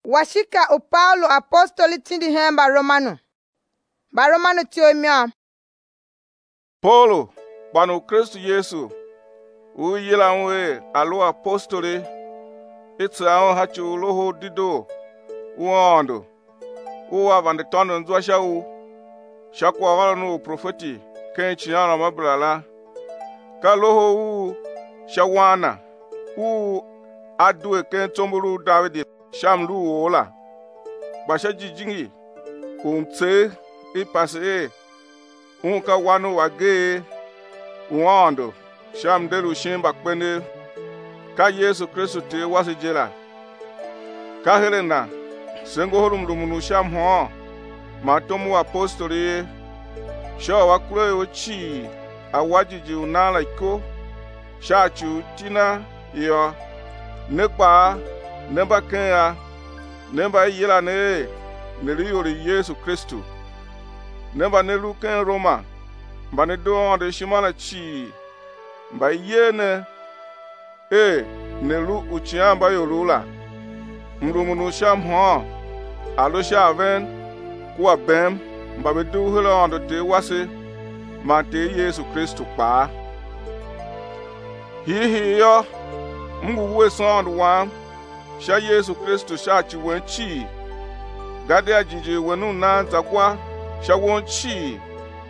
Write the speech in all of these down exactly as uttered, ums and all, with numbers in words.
washika u Paulo apostoli tindi hemba Romano. Ba Romano tiomia. Paulo, banu Kristo Yesu, u yilanwe alu apostoli, itsa hachu loho dido, uondo, uwa vande tondo nzwa shau, shakwa wala no profeti, ken chiana mablala, ka loho u shawana, u adwe ken tombulu Davidi, shamlu ola, basha jijingi, umtse, ipase, unka wanu wage, uondo, sham delu shimba kwene, ka Yesu Kristo te wasi jela. Ka helena, sengo horum lumunu sham ho, matomu apostoli, sha wakule uchi, awajiji unala iko, shachu tina yo, nekpa, nemba kenya, nemba yela ne, neliyori Yesu Kristo. Nemba nelu ken Roma, mba ne do de shimala chi, mba yene, e, nelu uchiamba yorula. Mrumunu sham ho, alo shaven, kuwa bem, mba bedu hula ondo te wase, ma te Yesu Kristo pa. Hi hi yo, mgu we sondu wam, sha Yesu Kristo sha chi wen chi, gade ajiji wenu na zakwa, sha won chi,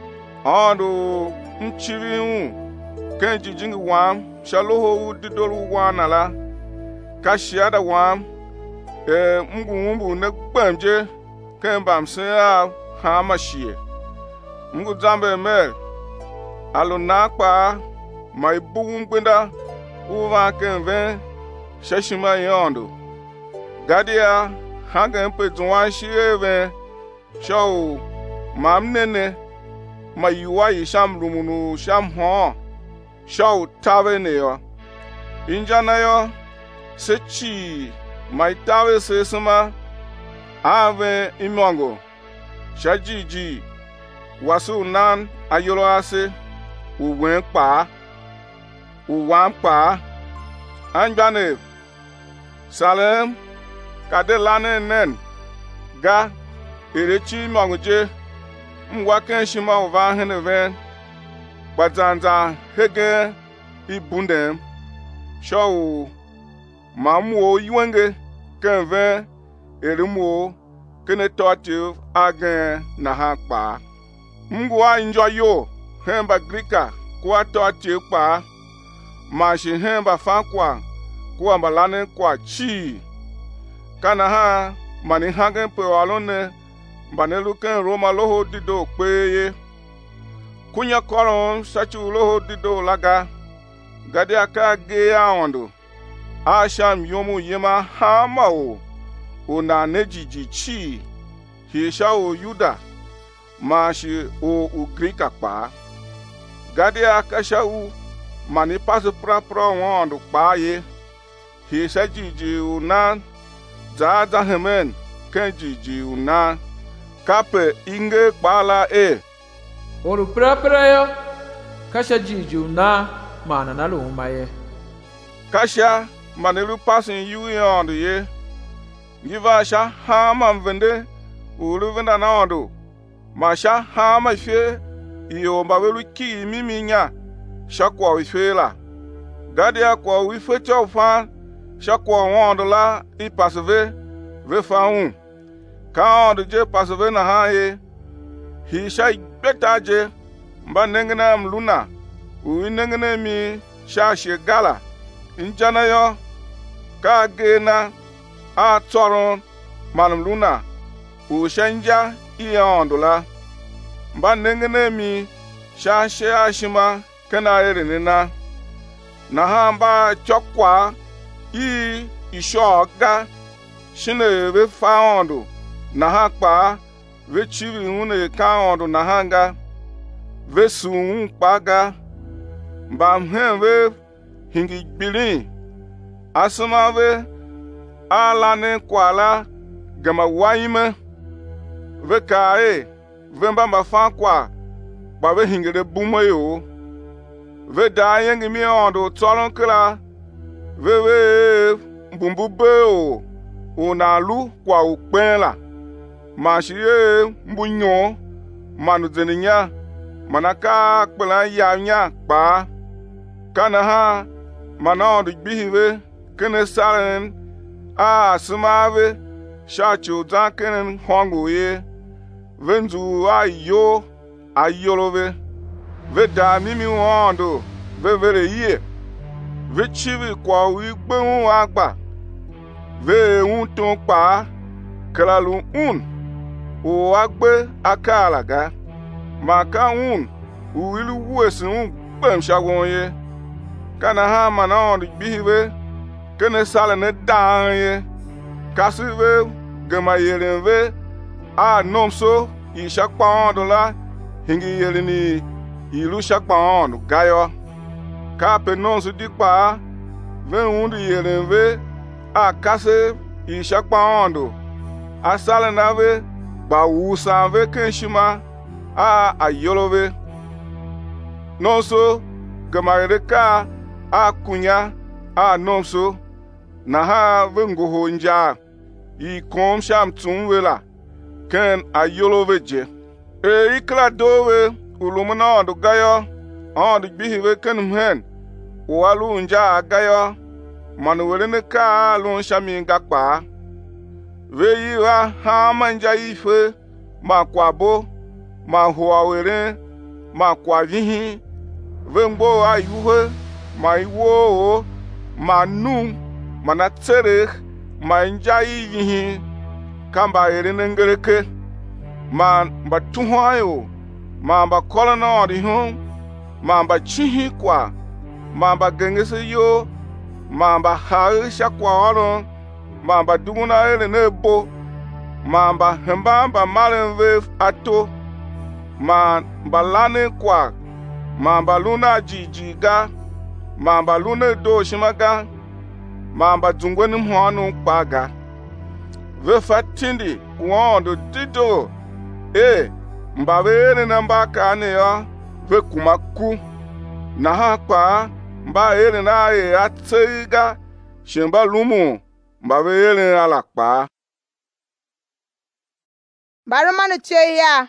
ondo mchiri un, ken jijingi wam, sha loho u didolu wanala, ka shiada wam, e mgu mbu ne gbemje, ken bam se a hama shie. Mgu zambe mel, alo nakpa, ma ibu mgbenda, uva ken ven, shashima yondo. Gadia, hangen pe zwan shie ven, shau, mam nene, ma yuwa yi sham lumunu sham ho, shau tawe ne yo. Injana yo, se chi, ma tawe se sema, ave imongo, shajiji, wasu nan ayolo ase, uwen pa, uwan pa, anjane, salem, kade lane nen, ga, erechi mongje, mwaken shima uva heneven, bazanza hege ibundem, shau, mamuo yuenge, kenve, erimuo, kene totiv agen na hakpa. Mgwa injo yo, hemba grika, kwa totiv pa, mashi hemba fakwa, kwa mbalane kwa chi. Kana ha, mani hagen pe walone, banelu ken Roma loho dido kweye. Kunya koron sachu loho dido laga, gade aka ge aondo. Asham yomu yema hama o, una nejiji chi, hisha o yuda, mashi o ugrika pa. Gade aka sha u, mani pasu pra pra wando pa ye, hisha jiji unan, zaza hemen, ken jiji unan, kape inge kpala e. Oru pra pra yo, kasha jiji unan, mana na luma ye. Kasha, manelu pasin yu yondo ye. Giva sha hama mvende, ulu venda na ondo. Ma sha hama fe, iyo mbawelu ki mimi nya, sha kwa wife la. Gadia kwa wife chofa, sha kwa wondo la, i pasve, ve fa un. Ka ondo je pasve na ha ye, hi sha ibeta je, mba nengene mluna, ui nengene mi, sha she gala. Injana yo, ka gena, a toron, manum luna, u shenja iya ondola. Mba nengene mi, sha she ashima, kena erinina. Na ha mba chokwa, i isho ga, shine ve fa ondo, na ha kpa, ve chivi une ka ondo na hanga, ve su unkpa ga, mba mhen ve, hingi bilin, asuma ve, ala ne kwala, gama waime, ve kae, ve mbamba fan kwa, ba ve hingi de bume yo, ve da yengi mi ondo tolon kila, ve ve mbumbu be o, una lu kwa ukpela mashiye mbunyo manu zeninya manaka kpela yanya pa kana ha mana du bihiwe kene saren a smave shachu zakenen hongoye venzu ayo ayolove ve da mimi wondo ve vere ye ve chivi kwa wi gbun agba ve un ton pa kralu un o agbe akalaga maka un uilu wesun gbem shagonye kana ha mana on bihiwe kene sale ne danye kasive gema yerenve a nomso i shakpa dola hingi yelini ilu shakpa on gayo ka pe nonso dikpa ve undu yerenve a kase i shakpa ondo asale nave ba wusanve kenshima a ayolove nonso gema yereka a kunya a nomso na ha vengoho nja i kom sham tunwela ken ayolove je e ikla dowe ulumuna ondu gayo ondu bihiwe ken hen walu nja gayo manuwele ne ka lun shami ngakpa veyi wa ha manja ife ma kwabo ma huawere ma kwa vihi vengbo ayuhe ma iwo ma nu mana tere ma nja ihi kamba ere nengereke ma ba tuhayo ma ba kolona odi hu ma ba chihi kwa ma ba gengese yo ma ba ha shakwa oro ma ba duguna ere nebo ma ba hemba ba malenve ato ma ba lane kwa ma ba luna jijiga ma ba lune do shimaga ma ba dungweni mhwanu kpaga ve fatindi wondo dido e mbavere na mbaka ane ya ve kumaku na hapa mba ere na e atseiga shemba lumu mbavere ala kpa Baromanu tie ya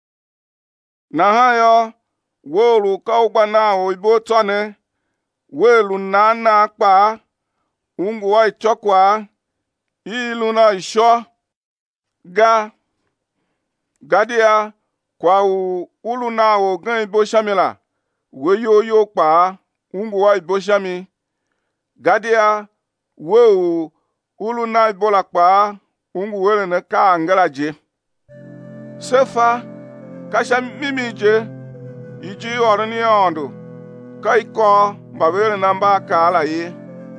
na ha yo wolu ka ugba na oibo tone welu na na kpa ungu wa ichokwa ilu na isho ga gadia kwa u ulu na o gan ibo shamila we yo yo pa ungu wa ibo shami gadia we u ulu na ibo la pa ungu wele ne ka angala je sefa kasha mimi je iji orni ondo kai ko mbawele namba ka ala ye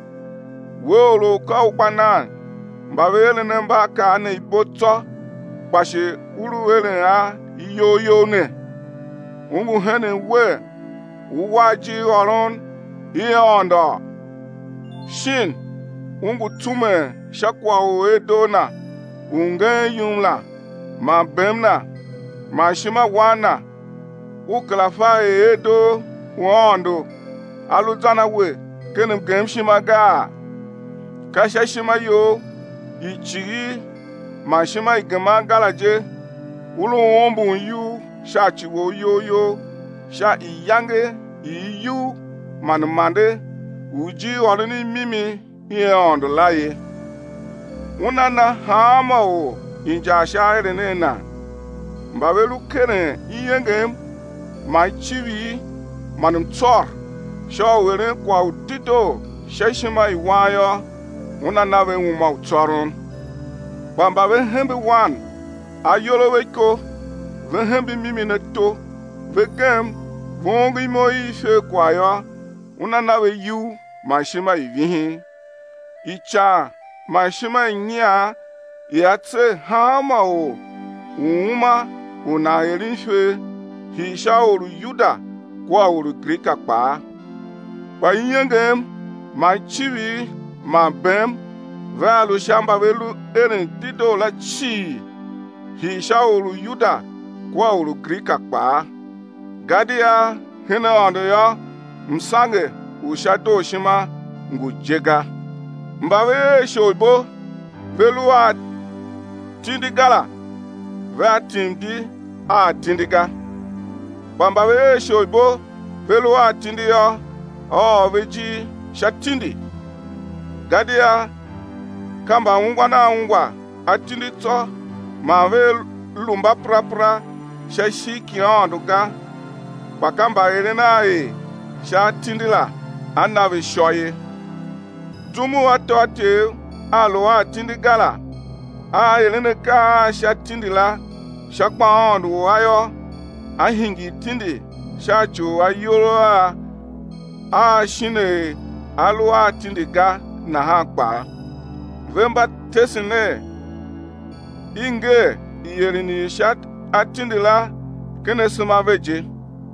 wolo ka ukwana mbawele namba ka ne iboto bashe ulu wele ha iyo yo ne ungu hene we uwaji oron iye ondo shin ungu tume shakwa uedona unge yumla ma bemna ma shima wana uklafa edo wondo aluzana we kenem gem shima ga kasha shima yo ichiri ma shima igema galaje ulu wombu yu sha chiwo yo yo sha iyange iyu manmande uji orini mimi ye ondo laye unana hama o inja shaire nena mbawelu kene iyengem ma chiwi manum tsor sho were kwa udito sheshima iwayo unana we uma utsorun bamba we hembe wan ayolo weko we hembe mimi neto we gem vongi moi fe kwayo unana we yu ma shima ivihi icha ma shima nya yatse hama o uma una erinfe hisha oru yuda kwa oru grika pa pa yengem ma chiwi ma bem valu shamba velu erin dido la chi hisha oru yuda kwa oru grika pa gadia hina ondo ya msange ushado shima ngujega mbawe shoibo velu a tindi gala ve a tindi a tindiga. Bamba ve shoibo velu a tindi yo o veji shatindi. Gadia kamba ungwa na ungwa atindi to ma ve lumba prapra shashi kionduga. Bakamba erena e shatindi la anave shoye. Dumu atote alo a tindi gala a elene ka shatindi la shakpa ondu ayo a hingi tindi shacho ayoro a a shine alo a tindi ga na ha kpa vemba tesine inge yerini shat atindi la kene suma veje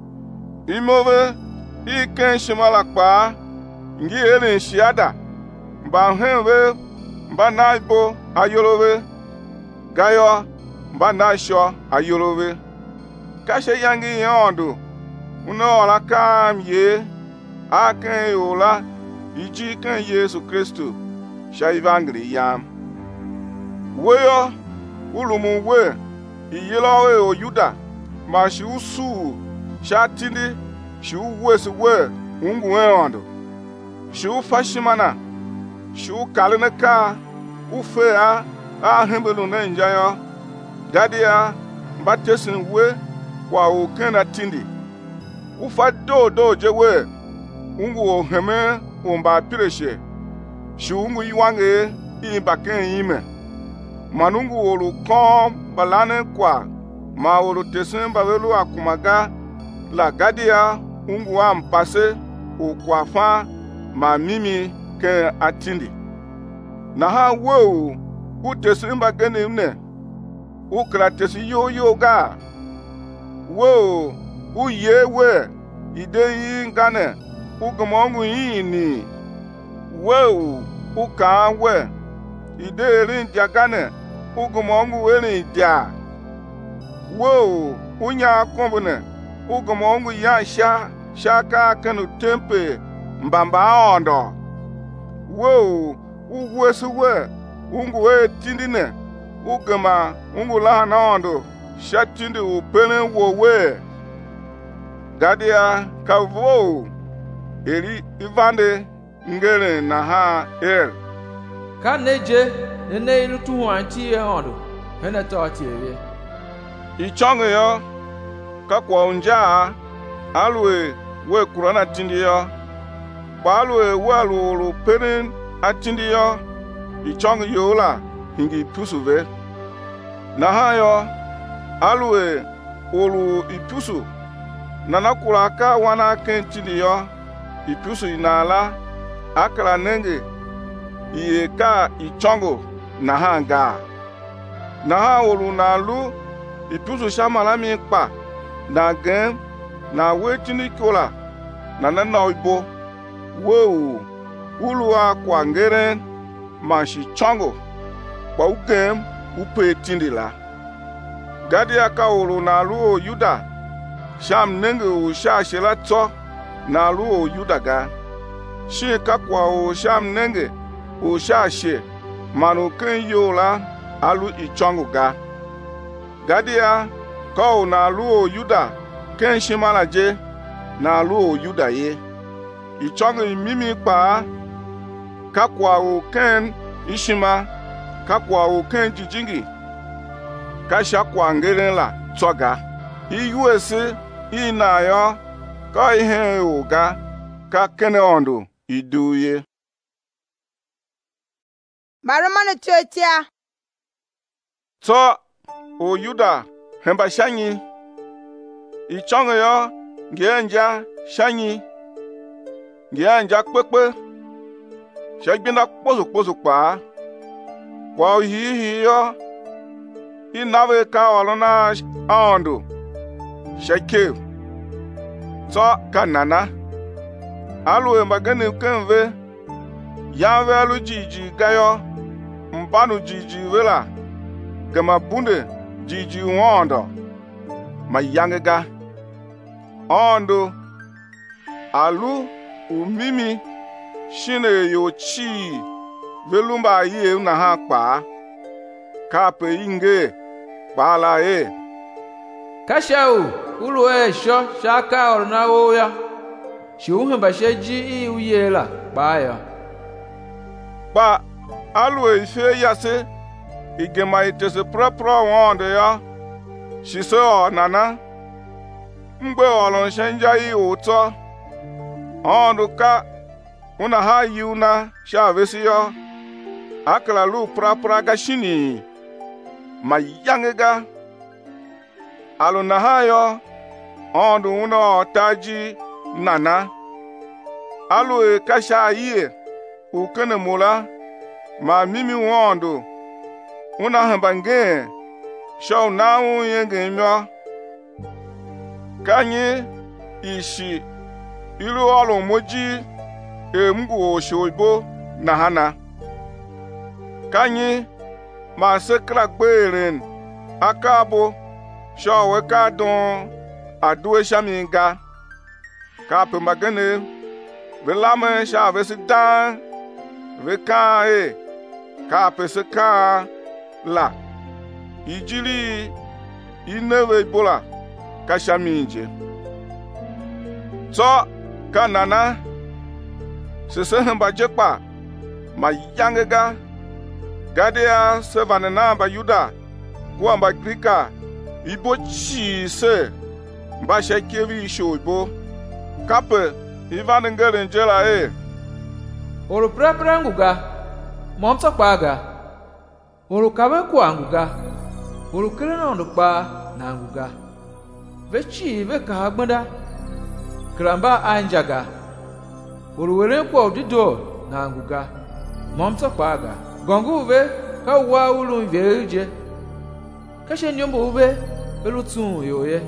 imove iken shimala kpa ngi erin shiada mba henwe mba naibo ayolowe gayo mba naisho ayolowe kashe yangi yondo uno ola kam ye aken ola iji kan Yesu Kristo shaivangri yam weyo ulumu we iyelowe o Yuda ma shi usu shatindi shi uwesi we ungu yondo shi ufashimana shu kalina ka ufe a a hembelu na njayo gadia mbatesin we kwa okena tindi ufa do do jewe ungu oheme umba pireshe shu ungu yiwange imbaken yime manungu olu kom balane kwa ma olu tesin bavelu akumaga la gadia ungu wa mpase ukwafa ma mimi ke atindi na ha wo u tesimba gene mne u kratesi yo yo ga wo u yewe ide yi ngane u gomongu yini wo u ka we ide rin jagane u gomongu erin dia wo u nya kombune u gomongu ya sha shaka kanu tempe mbamba ondo wo uwesuwe ungu we tindine ugema ungu la na ondo shatindi upene wo we gadia kavo eri ivande ngere na ha er ka neje nene ilu tu anti e ondo hene to ti ewe ichongo yo ka kwa unja alwe we kurana tindi yo balwe walu penen atindi yo ichong yola hingi pusuve na hayo alwe olu ipusu nana kulaka wana kentindi yo ipusu inala akala nenge iye ka ichongo na hanga na ha olu na lu ipusu shamala mi kpa na gen na wetini kola na na oibo wo ulu akwa ngeren mashi chongo kwa ugem upe tindila gadi aka ulu na luo Yuda sham nenge u sha shela to na luo Yuda ga shi kakwa u sham nenge u sha she manu ken yola alu ichongo ga gadi ya ka na luo Yuda ken shimala je na luo Yuda ye ichongo mimi kpa kakwa o ken ishima kakwa o ken jijingi kasha kwa ngere la toga iuese inayo ka ihe oga ka kene ondo iduye Baromano tiotia to o Yuda hemba shanyi ichongo yo ngenja shanyi ngenja kpekpe shagbina kposo kposo pa kwa hi hi yo inawe ka olona ondo shake to kanana alu magane kenve yanve alu jiji gayo mbanu jiji vela gama bunde jiji wondo mayangega ondo alu umimi shine yo chi velumba ye na ha kpa ka pe inge pa la e kashau ulu e sho shaka orna oya shiuhe ba sheji i uyela baya ba alu e fe yase igema itese propro wonde ya shiso nana mgbe olon shenja i uto ondu ka una ha yuna shavesi yo akala lu prapra gashini ma yangega alu na ha yo ondu una taji nana alu e kasha yi ukene mula ma mimi wondu una hambange show na yenge myo kanyi ishi ilu olu moji emgu shoibo na hana kanyi ma sekra gberen akabo showe ka don adue shaminga ka pe magane velame sha vesidan veka e ka pe seka la ijili inewe bola kashaminje so kanana sese hamba jekpa ma yangega gadea sevanena ba yuda kuamba grika ibo chi se ba shekevi shoibo kape ivan ngere njela e olu prapra nguga momsa kwaga olu kabe kwa nguga olu kele na ndukpa na nguga vechi veka hagbanda kramba anjaga olu were kwa odido na nguga momsa kwaga gongu ve ka wa ulu veje kashe nyombo ve elutun yoye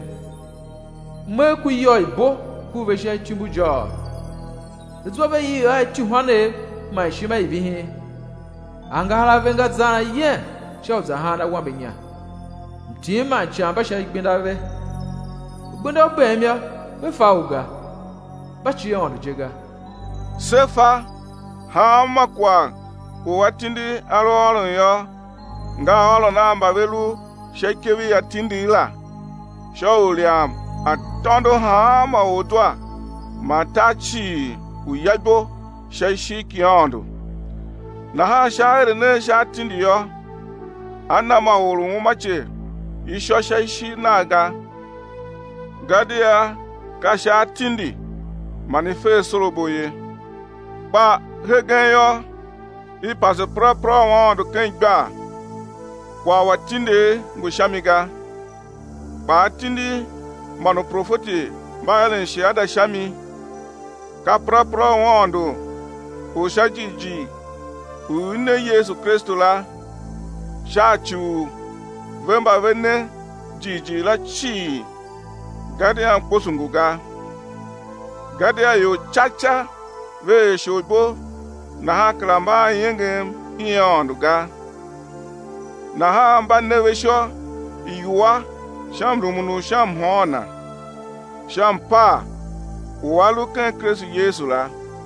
me ku yo ibo ku ve she chimbujo ezo be yi ai chuhane mai shima ibihi angala venga zana ye shau za hana wambenya mtima chamba sha igbenda ve gbenda obemia we fauga bachi yon jega sefa ha makwa uwatindi alo alo yo nga alo na amba velu shekevi atindi la shauliam atondo ha ma odwa matachi uyabo sheshi kiondo na ha shaire ne shatindi yo ana ma olu mache isho sheshi naga gadia ka shatindi manifesto boye ba hegen yo i passe propre wando kenga kwa watinde ngushamiga ba tindi mano profeti bayan shiada shami ka propre wando o shajiji une Yesu Kristo la shachu vemba vene jiji la chi gadia kosunguga gadia yo chacha ve shobo na ha klamba yenge iyonduga na ha mba nevesho iyuwa sham rumunu sham hona sham pa walu ken Kristo Yesu la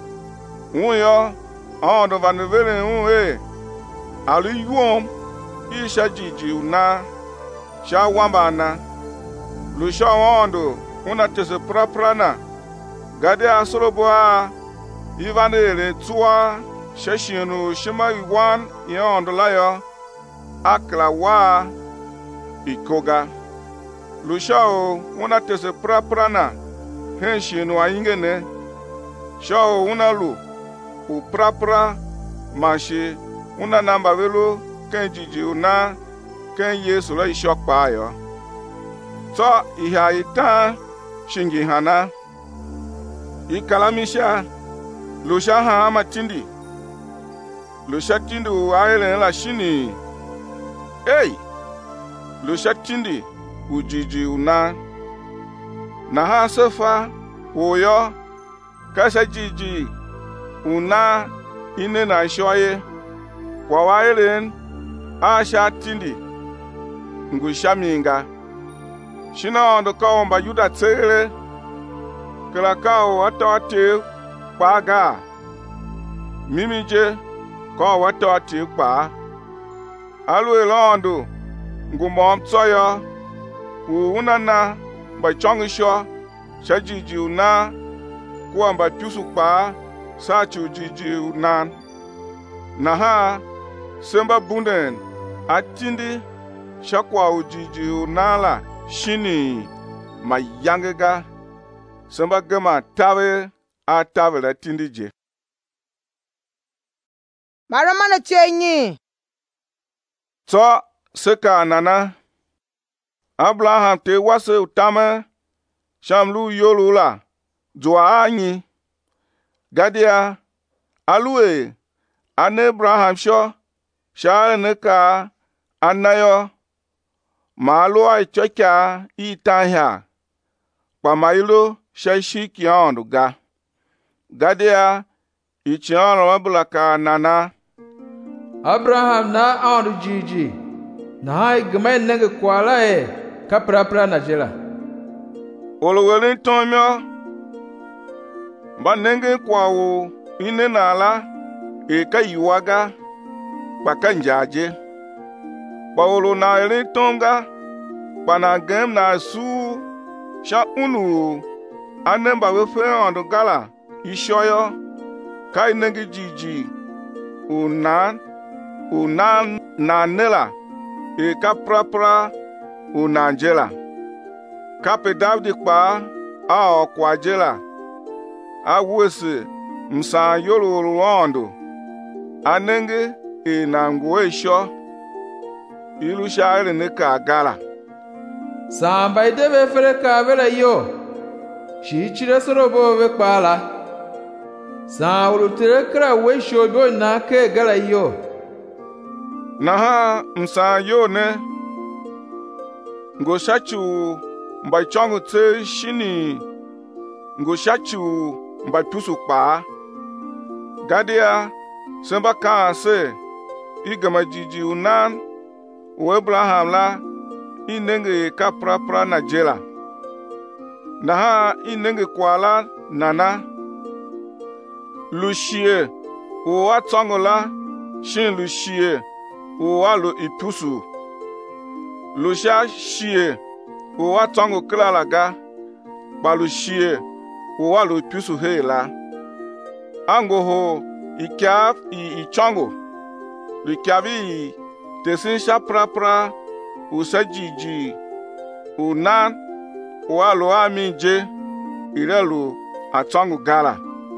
unyo ondo vanevele unwe ali yuom isha jiji una sha wambana lu sha ondo una tese praprana gade asoroboa ivanele tua sheshinu shima iwan yondo layo akla wa ikoga lushao una tese praprana henshinu aingene shao una lu u prapra mashi una namba velo ken jiji una ken Yesu la ishokpa yo so iha ita shingi hana ikalamisha lusha ha matindi lusha tindi uaile la shini hey lusha tindi ujiji una na ha sefa uyo kasa jiji una ine na shoye kwa waile asha tindi ngushaminga shina ondo kaomba yuda tsere kala kao atawate paga mimije ko wato ti pa alu elondo ngumom tsoyo unana ba chongisho shajiji una kuamba tusu pa sa chujiji una naha semba bunden atindi shakwa ujiji unala shini mayangega semba gema tawe a tawe la tindi je Baromano chenyi to seka nana Abraham te wase utame shamlu yolula jua anyi gadia alue ane Abraham sho share neka anayo malo ai chocha itahya pa mailo shashi kiandu ga gadia ichiano mabulaka nana Abraham na andu jiji na hai gmai nenge kwala e kapra pra na jela olo wellington myo ba nenge kwawo ine nala e kayiwaga bakanjaje Paulo na elitonga bana gem na su sha unu anemba we fe ondo gala ishoyo kai nenge jiji unan unan na nela e kaprapra unangela kape davdi pa a okwajela awese msa yolo rondo anenge e nangwe sho ilu shaire ne ka gala samba idebe fere ka vela yo shi chire sorobo we pala sa ulutere kra we shobo na ke gala yo naha msa yo ne ngoshachu mbai chongu tse shini ngoshachu mbai tusu pa gadia semba ka se igama jiji unan u Abraham la inenge kapra pra na jela naha inenge kwala nana lushie u atongola shin lushie u alo ipusu lusha shie u atongo klalaga balushie u alo ipusu hela angoho ikyaf i ichongo likavi tesin shaprapra usajiji unan walo amije irelu atongo gala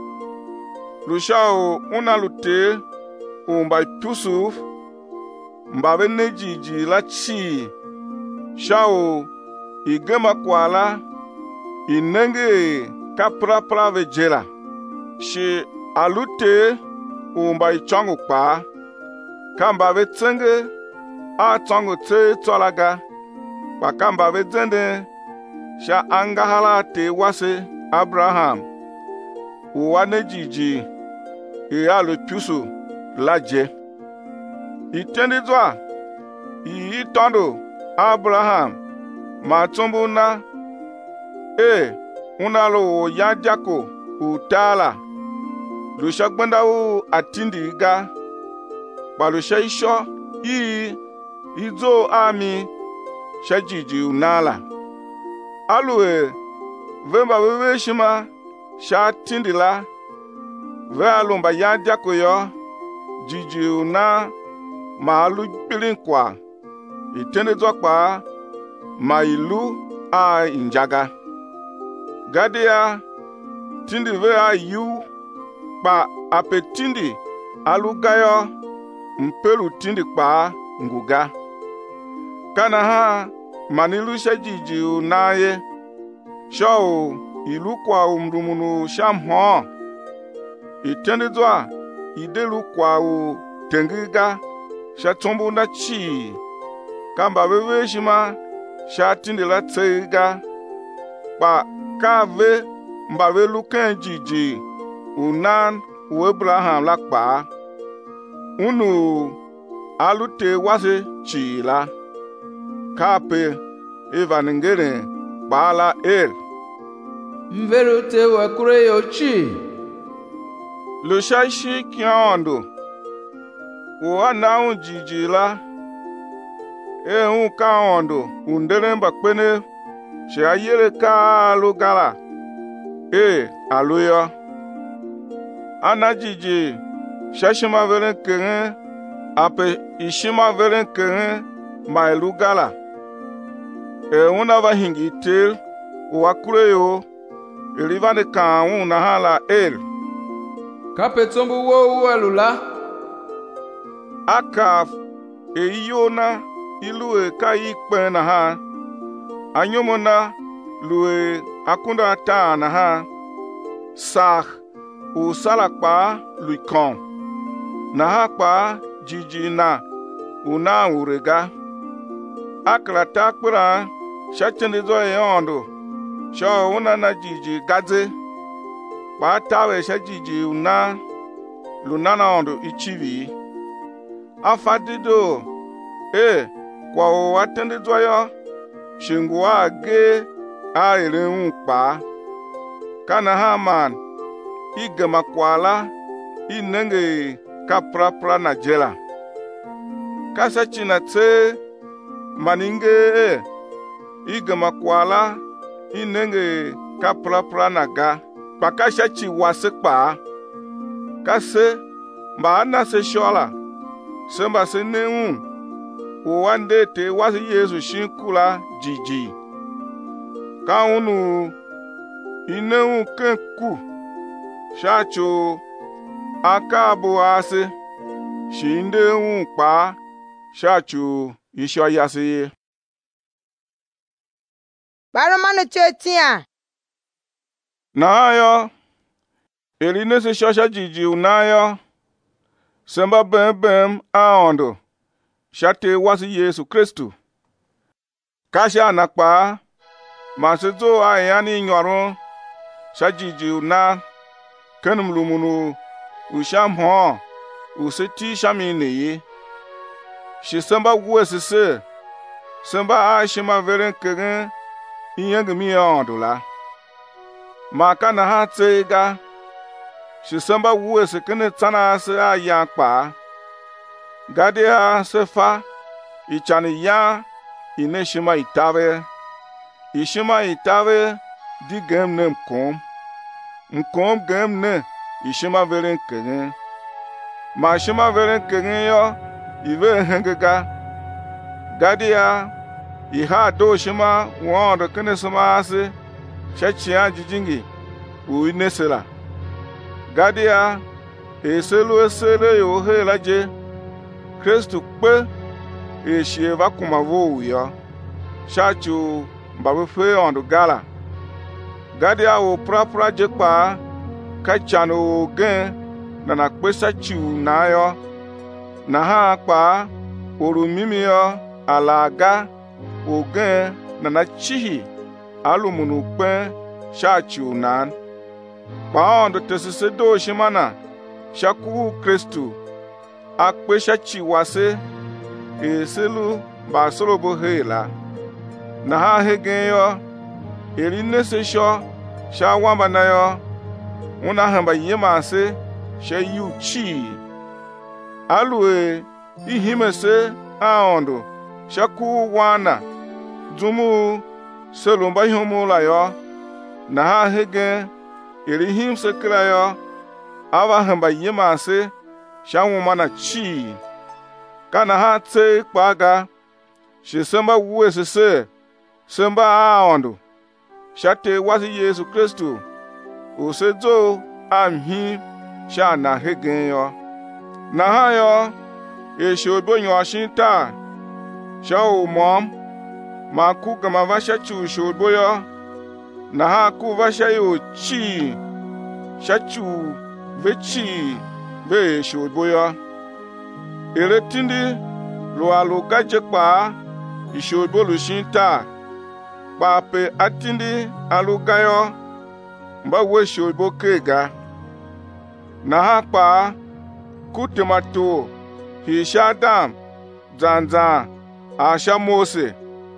lushao unalute umba tusuf mbabe nejiji la chi shao igema kwala inenge kaprapra vejela shi alute umba ichongo pa kamba vetsenge a tongo tse tolaga pa kamba vetsende sha angahala te wase Abraham uwane jiji e alo pusu laje itendi zwa i tondo Abraham ma tumbu na e unalo ya jako utala lusha gbanda u atindi ga balusha isho i izo ami shajiji unala alue vemba wewe shima sha tindila ve alumba yandia koyo jiji una malu bilinkwa itende zokpa ma ilu a injaga gadia tindi ve a yu pa apetindi alugayo mpelu tindi pa nguga kana ha manilu shajiji unaye shao ilu kwa umrumunu shamho itendezwa idelu kwa u tengiga shatombu na chi kamba wewe shima shatindela tsega pa kave mbawe lukenjiji unan u Abraham lakpa unu alute wase chila kape evaningere bala er mverute wakure yochi lushashi kiondo wo anaun jiji la e un ka ondo undere mbakpene she ayere ka alu gala e aluyo ana jiji shashima veren keren ape ishima veren keren ma elu gala e una va hingi tel wa kureyo eliva de kan un na hala el kapetombu wo wo alula akaf e yona ilue kai kpen na ha anyomona lue akunda ta na ha sah u salakpa luikon na ha pa jiji na una urega akrata kpra shachende zo yondo sho una na jiji gaze ba tawe sha jiji una lunana ondo ichivi afadido e kwa o watende zo yo shingwa ge a ere unpa kana haman igama kwala inenge kaprapra na jela kasa chinate maninge igama kwala inenge kaprapra na ga pakasha chi wasekpa kase mba na se shola semba se neun wande te wasi Yesu shinkula jiji ka unu ineun kenku shacho akabo ase shinde un pa shacho isho yase Baromanu chetia na yo eline se shosha jiji unayo semba bem bem aondo shate wasi Yesu Kristu kasha nakpa masezo ayani nyoron shajiji una kenum lumunu usham ho useti shamine shi semba wuesese semba ashima veren kegen inyengmi ondula maka na ha tsega shi semba wuese kene tsana se ayakpa gadia sefa ichani ya ineshima itave ishima itave di gem ne mkom mkom gem ne ishima veren kegen ma shima veren kegen yo ive hengega gadia iha do shima wondo kene suma ase shachia jijingi uinesela gadia eselu esele yo helaje Kristu kpe eshie va kuma vo ya shachu mbawe fe ondo gala gadia o prapra jekpa kachano gen na na kpe shachu na yo na ha pa orumimi yo alaga ogen na na chihi alumunu kpe shachu nan pa ondo tesise do shimana shaku Kristu akpe shachi wase eselu basorobo hela na ha hegen yo erine se sho sha wamba na yo una hamba yema se she yu chi alue ihimese aondo shaku wana dumu selumba himula yo na ha hegen erihim se kra yo ava hamba yema se shanwu mana chi kana ha tse kpaga shi semba wuese se semba aondo shate wasi Yesu Kristu usezo amhi sha na hegen yo na ha yo e shobo nyo ashinta sha o mom ma ku gama vasha chu shobo yo na ha ku vasha yo chi shachu vechi be shoboya ere tindi lo alo gaje pa ishobo lu shinta pa pe atindi alo gayo mba we shobo kega na ha pa kutemato hishadam zanzan asha mose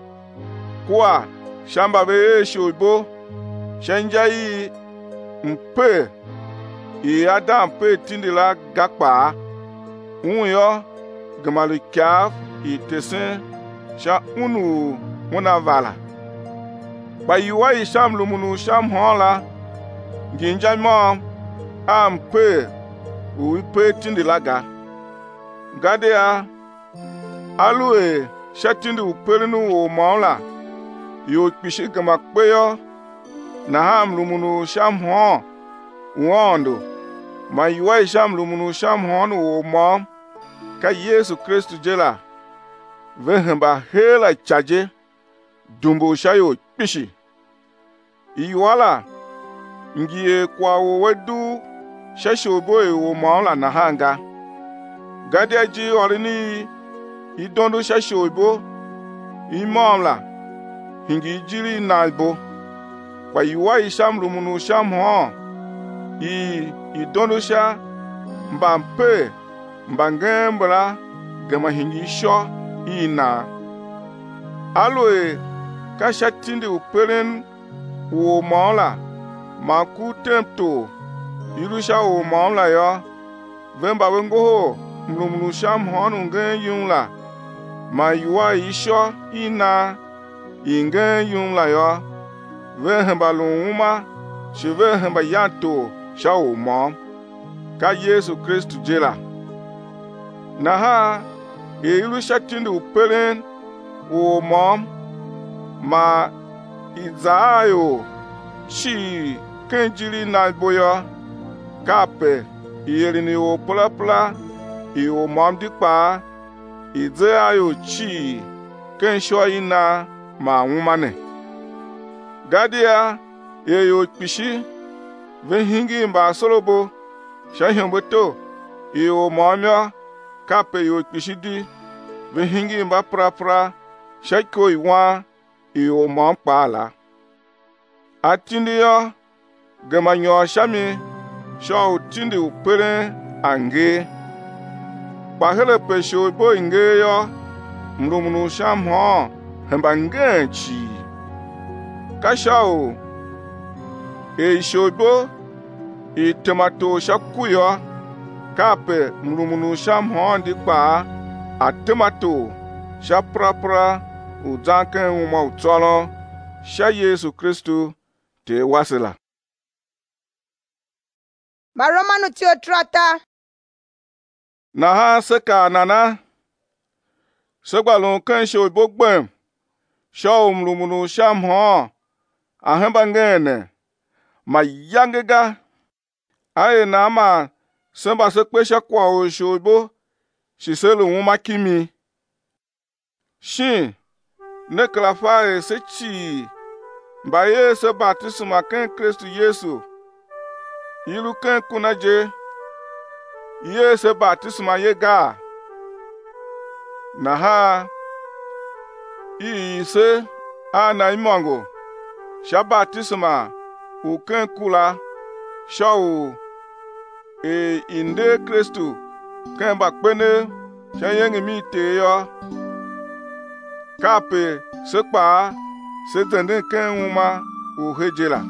kwa shamba be shobo shenjai mpe i adam pe tindila gakpa unyo gemalu kyaf itesen sha unu muna vala ba yuwa isham lumunu sham hola ginja mo am pe u pe tindi laga gadea alue shatindi uperinu o maula yo pishi gama peyo na ham lumunu sham ho wondo ma yuwa isham lumunu sham ho o mo ka Yesu Kristo jela vehemba hela chaje dumbo shayo pishi iwala ngie kwa wedu shasho boy o maula na hanga gadeji orini idondo shasho bo imamla hingi jiri nalbo kwa yuwa isham lumunu sham ho i idondo sha mbampe mbangembra gama hingi sho ina aloe kasha tindi uperen wo maula maku tempto irusha wo maula yo vemba wengo mlumlu sham honu ngen yunla ma yuwa isho ina ingen yunla yo vehemba lunuma shivehemba yanto sha wo mom ka Yesu Kristo jela naha e irusha tindi uperen wo mom ma izayo chi kenjiri na boya kape yerini o pla pla i o mom dikpa izayo chi kensho ina ma nwumane gadia ye yo pishi vehingi mba sorobo shahemboto i o momya kape yo pishi di vehingi mba pra pra shako iwa i o mom pala atindi yo gama nyo shami sho tindi upere ange bahele pesho bo inge yo mrumunu sham ho hembange chi kashao e shobo e tomato shakuyo kape mrumunu sham ho ndikpa a tomato shaprapra udanke uma utolo sha Yesu Kristo te wasila ba Romanu tio trata na ha seka nana segbalon kan sho bogbem sho umlumunu sham ho ahembangene ma yangega aye na ma semba se pesha kwa o shobo shiselo uma kimi shin ne klafae se chi baye se baptisma kan Kristo Yesu ilu kan kunaje ye se baptisma ye ga na ha i se ana imongo sha baptisma u kan kula shaw e inde Kristo kan bakpene sha yengi mi te yo kape sekpa se tende kan uma u hejela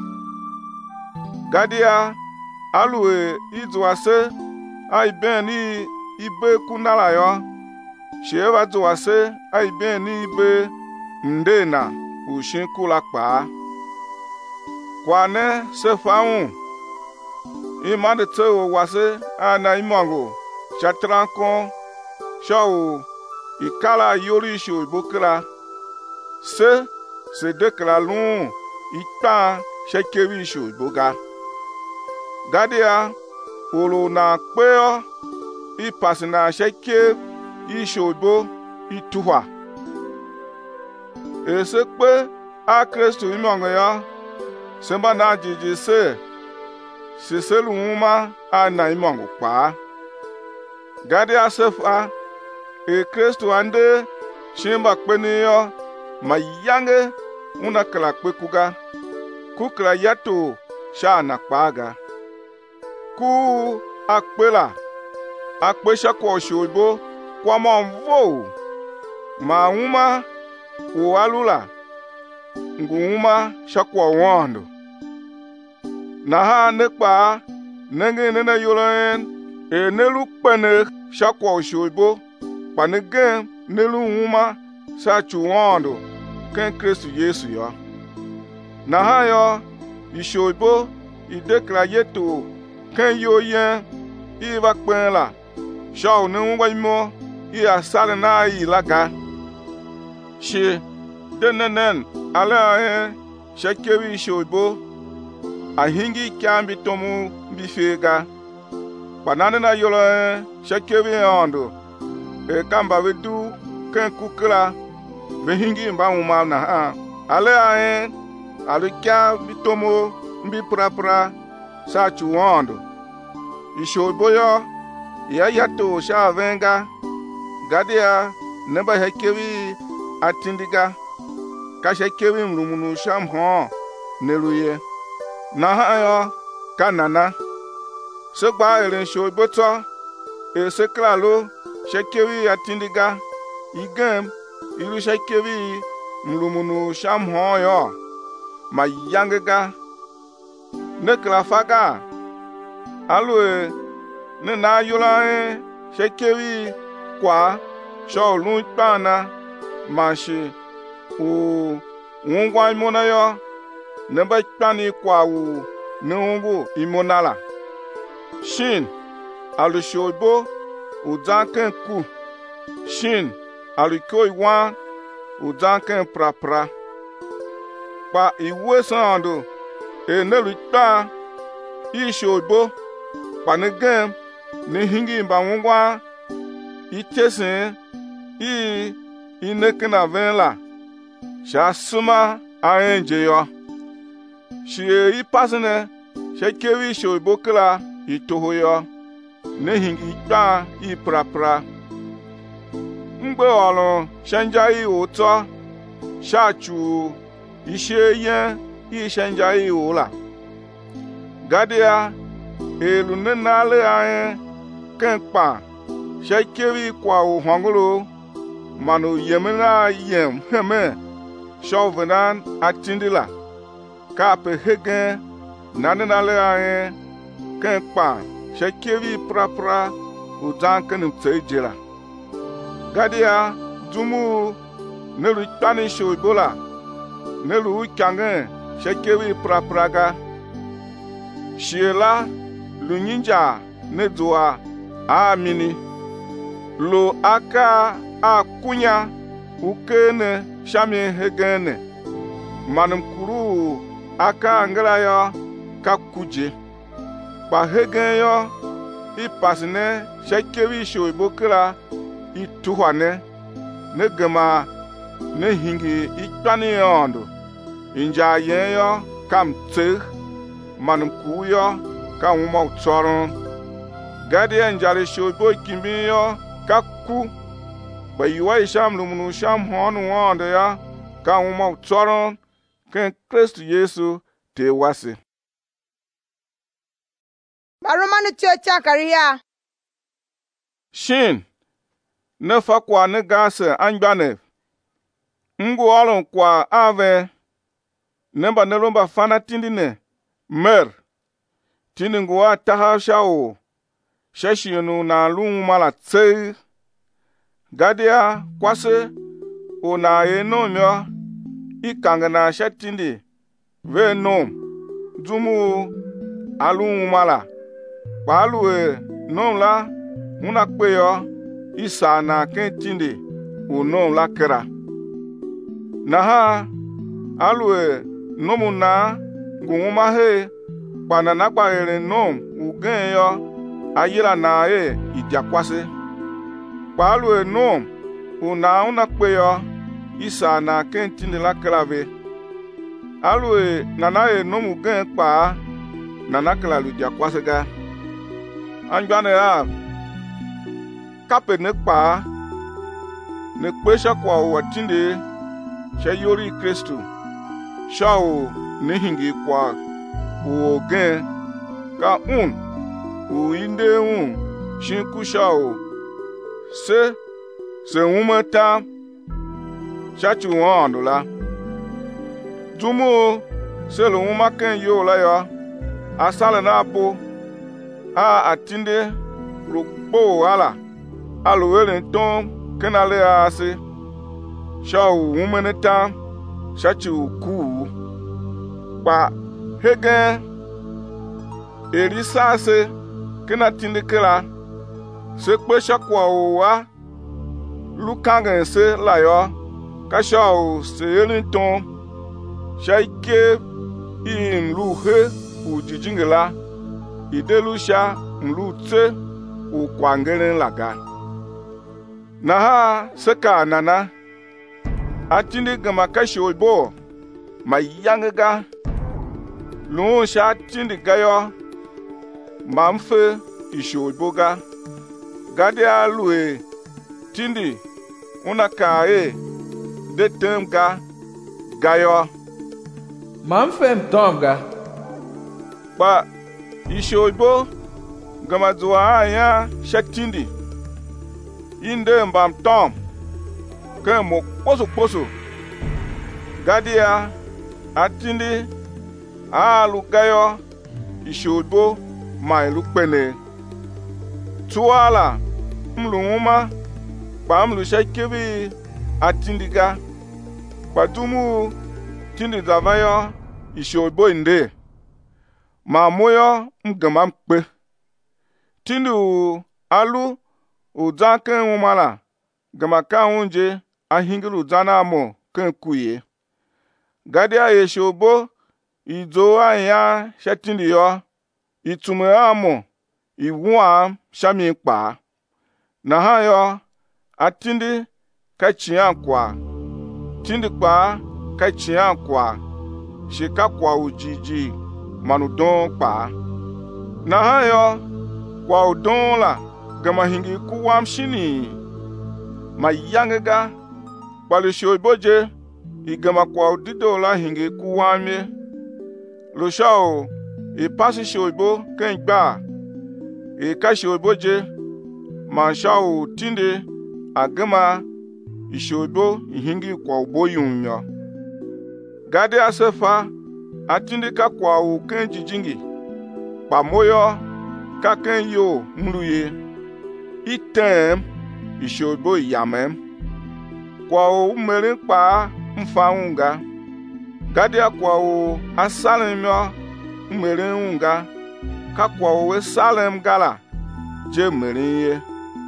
gadia alue izuase ai beni ibe kunala yo sheva zuase ai beni ibe ndena ushin kula pa kwane se faun imande tso wase ana imongo chatranko shaw ikala yori sho ibokra se se dekla lun ipa shekewi sho iboga gadia olo na peo ipasina sheke ishobo ituwa ese pe a Kristo imongo ya semba na jiji se siselu uma ana imongo pa gadia sefa e Kristo ande shimba kpeni yo mayange una kala kwekuga kukla yato sha na kpaga ku akpela akpesha kwa shobo kwa mvo ma uma o alula nguma shakwa wondo na ha nekpa nenge nene yoloen e nelu pene shakwa ushoibo panegen nelu uma sa chuondo ken Kristo Yesu yo. Na ha yo ishoibo idekla yeto ken yo yen i va pen la shaw ne wa mo i asale na i laga she denenen ala e shakewi ishoibo ahingi kyambi tomu bifega panane na yolo e shakewi ondo e kamba vedu ken kukla vehingi mba uma na ha ala e alikya bitomo mbi prapra sa chuondo ishoibo yo ya yato sha venga gadia neba hekewi atindiga ka shekewi mrumunu shamho neluye na ha yo kanana segba eren shoibo to e seklalo shekewi atindiga igem iru shekewi mrumunu shamho yo ma yangega nekla faga alwe ne na yola e shekewi kwa sholu pana mashi o wongwa imona yo ne ba pani kwa u ne wongo imonala shin alu shoibo o danken ku shin alu koi wan o danken prapra pa iwe sando e ne luta ishoibo panegem ne hingi mba wongwa itesen i inekena venla sha suma aenje yo shie i pasene shekewi shoibo kla itoho yo ne hingi ta i prapra mgbe olu shanja i oto shachu ishe yen i shanja i ola gadia elu ne nale ae kenkpa shekewi kwa o hwangolo manu yemena yem heme shovenan atindila kape hegen nane nale ae kenkpa shekewi prapra o danken tsejela gadia dumu nelu tani shoibola nelu kangen shekewi prapraga shiela lunyinja ne doa amini lo aka akunya ukene shami hegene manum kuru aka ngala yo kakuje pa hegen yo ipasne shekewi shoibo kra ituhwane ne gema ne hingi itani yondo inja yen yo kam tse manum kuyo ka wuma utsoron gadia njale shoibo kimbi yo kaku ba yuwa isham lumunu sham honu wanda ya ka wuma utsoron ken Kristo Yesu te wasi Baromanu tiocha kariya shin ne fa kwa ne gase angbane ngu olon kwa ave nemba nelomba fana tindine mer tiningwa taha shao shashinu na lungu mala tse gadia kwase o na enomyo ikangana shatindi ve nom dumu alungu mala palue nom la una kweyo isa na kentindi o nom la kera naha alue nomu na nguma he banana gbaere nom ugen yo ayira na e idiakwase palu e nom una una peyo isa na kentini la klave alu e nana e nom ugen pa nana kala lu diakwase ga anjane a kape ne pa ne kwesha kwa watinde shayori Kristo shao ne hingi kwa uogen ka un uinde un shinku shao se se umata chachu wandula dumu se lo umaken yo la ya asala na po a atinde rugbo ala aluwele tom kenale ase shawu wumene tam shachi uku pa hegen erisa ase kena tindikela se kpe shakwa owa lukangen se layo kasha o se elin tom shaike im lu he u jijingela idelu sha mlu tse u kwangelen laga na ha seka nana atindi gama kashi oibo ma yangega lu sha tindi gayo mamfe ishoiboga gadia lue tindi una kae de temga gayo mamfe mtomga ba ishoibo gama zuwa aya shatindi inde mbam tom ke mo poso poso gadia atindi alu gayo ishoibo mai lukpene tuala mlunguma pa mlu shakebi atindiga padumu tindi davayo ishoibo inde ma moyo mgama mkpe tindi u alu udzake umala gama ka unje ahingilu dzana amo ken kuye gadia yeshobo idzo aya shatindi yo itume amo iwuam shami kpa na ha yo atindi ka chian kwa tindi kpa ka chian kwa shika kwa ujiji manudon kpa na ha yo kwa udon la gama hingi kuwam shini ma yangega pali shoiboje igama kwa udido la hingi kuwamye lo shao e pasi shoibo ken gba e ka shoibo je ma shao tinde agama ishoibo ihingi kwa ubo yunyo gade asefa atinde ka kwa u ken jijingi pa moyo ka ken yo mruye item ishoibo yamem kwa u mere pa mfaunga gade kwa u asalemyo mmere unga kakwa owe salem gala je mere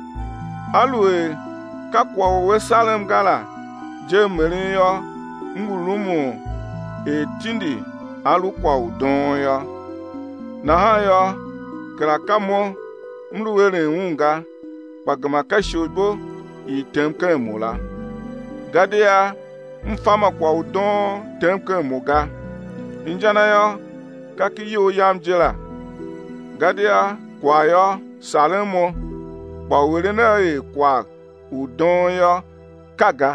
alue kakwa owe salem gala je mere yo ngulumu etindi alukwa udon yo na ha yo krakamo mruwere unga pagama kashobo itemke mula gadia mfama kwa udon temke muga injana yo kaki yo yam jela gadia kwa yo salemo pa were na e kwa udon yo kaga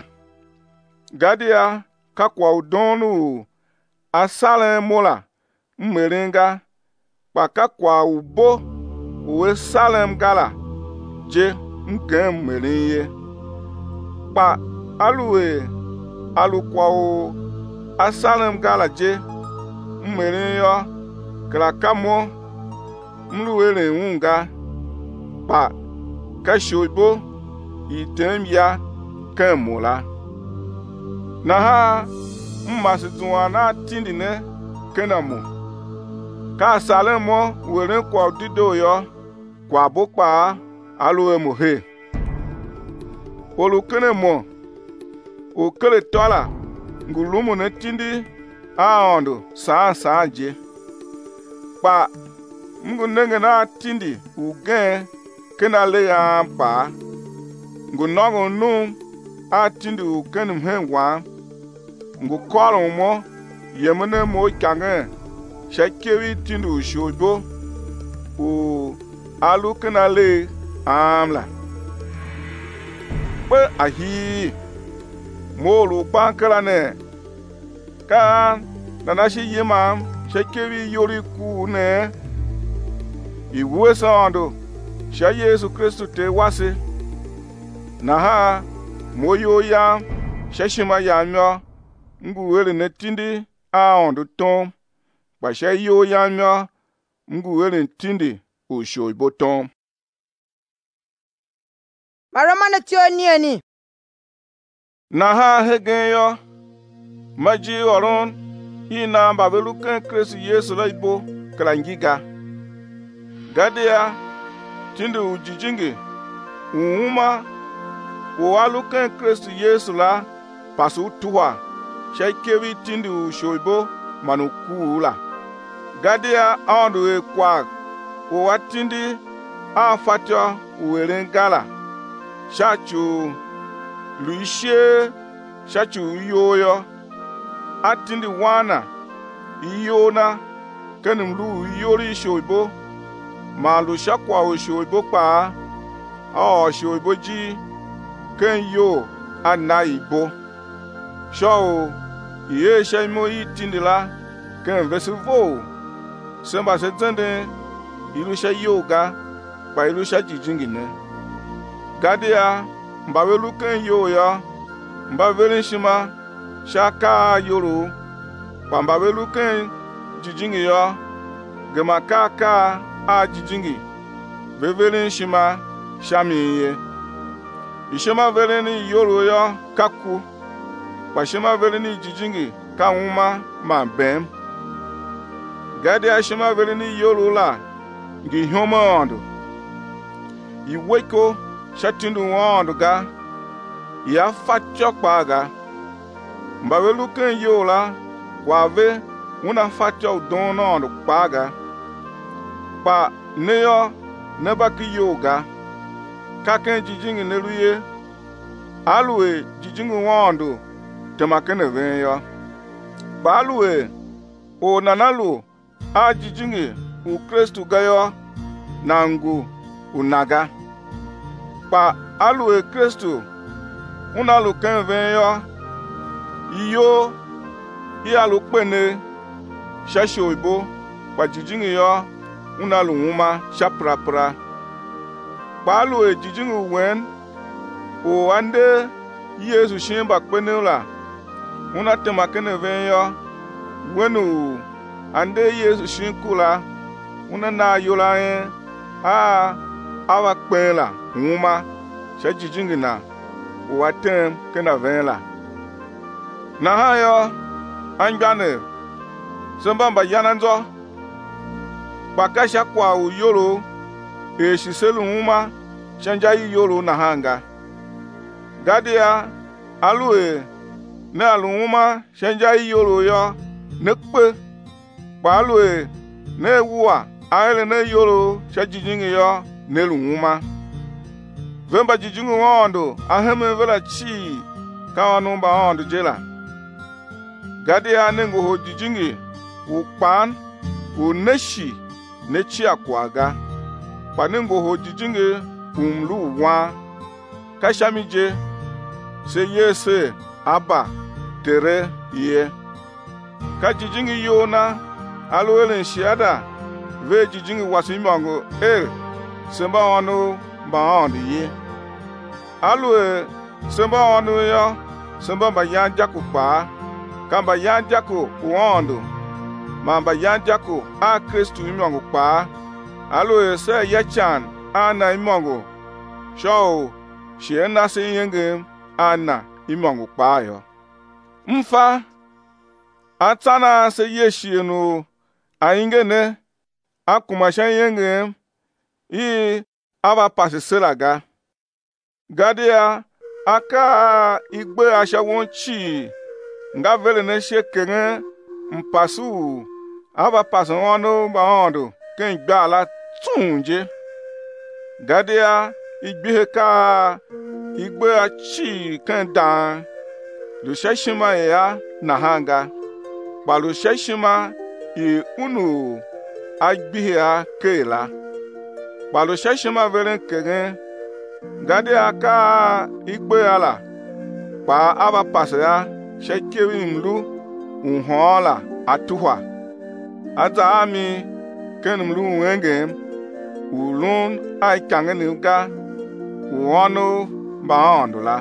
gadia ka kwa udon nu asalemo la mmerenga pa ka kwa ubo we salem gala je nke mmerenye pa aluwe alukwa o asalem gala je mmere yo krakamo mluwere unga pa kashoibo item ya kemula na ha mmasitunwa na tindine kenamu ka salemo were kwa dido yo kwa bokpa aluwe mohe olukenemo okele tola ngulumu ne tindi aondo saa saa je pa ngunenge na tindi ugen kena le ya pa ngunogo nu a tindi ugen mhenwa ngu kolo mo yemene mo kange shakewi tindi ushobo u alu kena le amla pe ahi molu pankala ne ka nanashi yema shakewi yori ku ne iwe sando sha Yesu Kristo te wase na ha moyo ya shashima ya myo nguwele ne tindi a ondo tom ba sha yo ya myo nguwele tindi o shoibo tom ba Romanu ti o ni eni. Na ha hegen yo. Maji orun ina babeluken Kristo Yesu la ibo klangiga. Gadia tindu ujijingi uuma waluken Kristo Yesu la pasu tuwa shaikewi tindu shoibo manukula. Gadia andu e kwa watindi a fatyo uwerengala shachu luishe shachu yoyo atindi wana iyona kenim lu yori shoibo ma lu shakwa o shoibo pa o shoibo ji ken yo anaibo sho ye shaimo itindi la ken vesuvo semba setende ilusha yoga pa ilusha jijingine gadia mbawelu ken yo ya mbawelu shima shaka yoro pa mbawelu ken jijingi ya gema kaka a jijingi vevelen shima shamiye ishema veleni yoro ya kaku pa shema veleni jijingi ka uma ma bem gadia shema veleni yoro la ngi homondo iweko shatindu wondo ga ya fatchokpa ga mbawelu ken yola wave una fatcho donondo kpaga pa neyo nebaki yoga kaken jijingi neluye alue jijingi wondo temakene venyo pa alue o nanalu a jijingi u Kristo gayo nangu unaga pa alue Kristo unalu ken venyo iyo iyalu pene shashi oibo pa jijingi yo unalu uma shaprapra pa alue jijingi wen o ande Yesu shimba pene la una temakene venyo wenu ande Yesu shinkula una na yola en a awa kpela uma shajijingi na watem kena venla na hayo anjane sembamba yananzo bakasha kwa uyoro e shiselu uma chanja yoro na hanga gadia alue na aluma chanja yoro yo nekpe palue ne wuwa aile ne yoro shajijingi yo nelu uma vemba jijingi wondo aheme vela chi kawa numba wondo jela gadia nengo ho jijingi upan uneshi nechi akwaga panengo ho jijingi umlu wa kashamije se yese aba tere ye ka jijingi yona alwelen shiada ve jijingi wasimango el semba wano baondi ye alwe semba wano ya semba bayan jako pa kamba yan jako wondo mamba yan jako a Kristo imango pa alwe se yachan ana imango show shiena se yenge ana imango pa yo mfa atana se yeshienu aingene akumasha yenge i aba pasiselaga gadia aka igbe ashawonchi nga vele ne shekenge mpasu aba pasono baondo ken gbala tunje gadia igbe ka igbe achi ken dan lu sheshima ya nahanga balu sheshima i unu agbihia kela balu sheshima vele kenge gade aka igbe ala pa aba pasaya shekewi mlu unhola atuwa ata ami ken mlu wenge ulun ai kangene ga uono baondola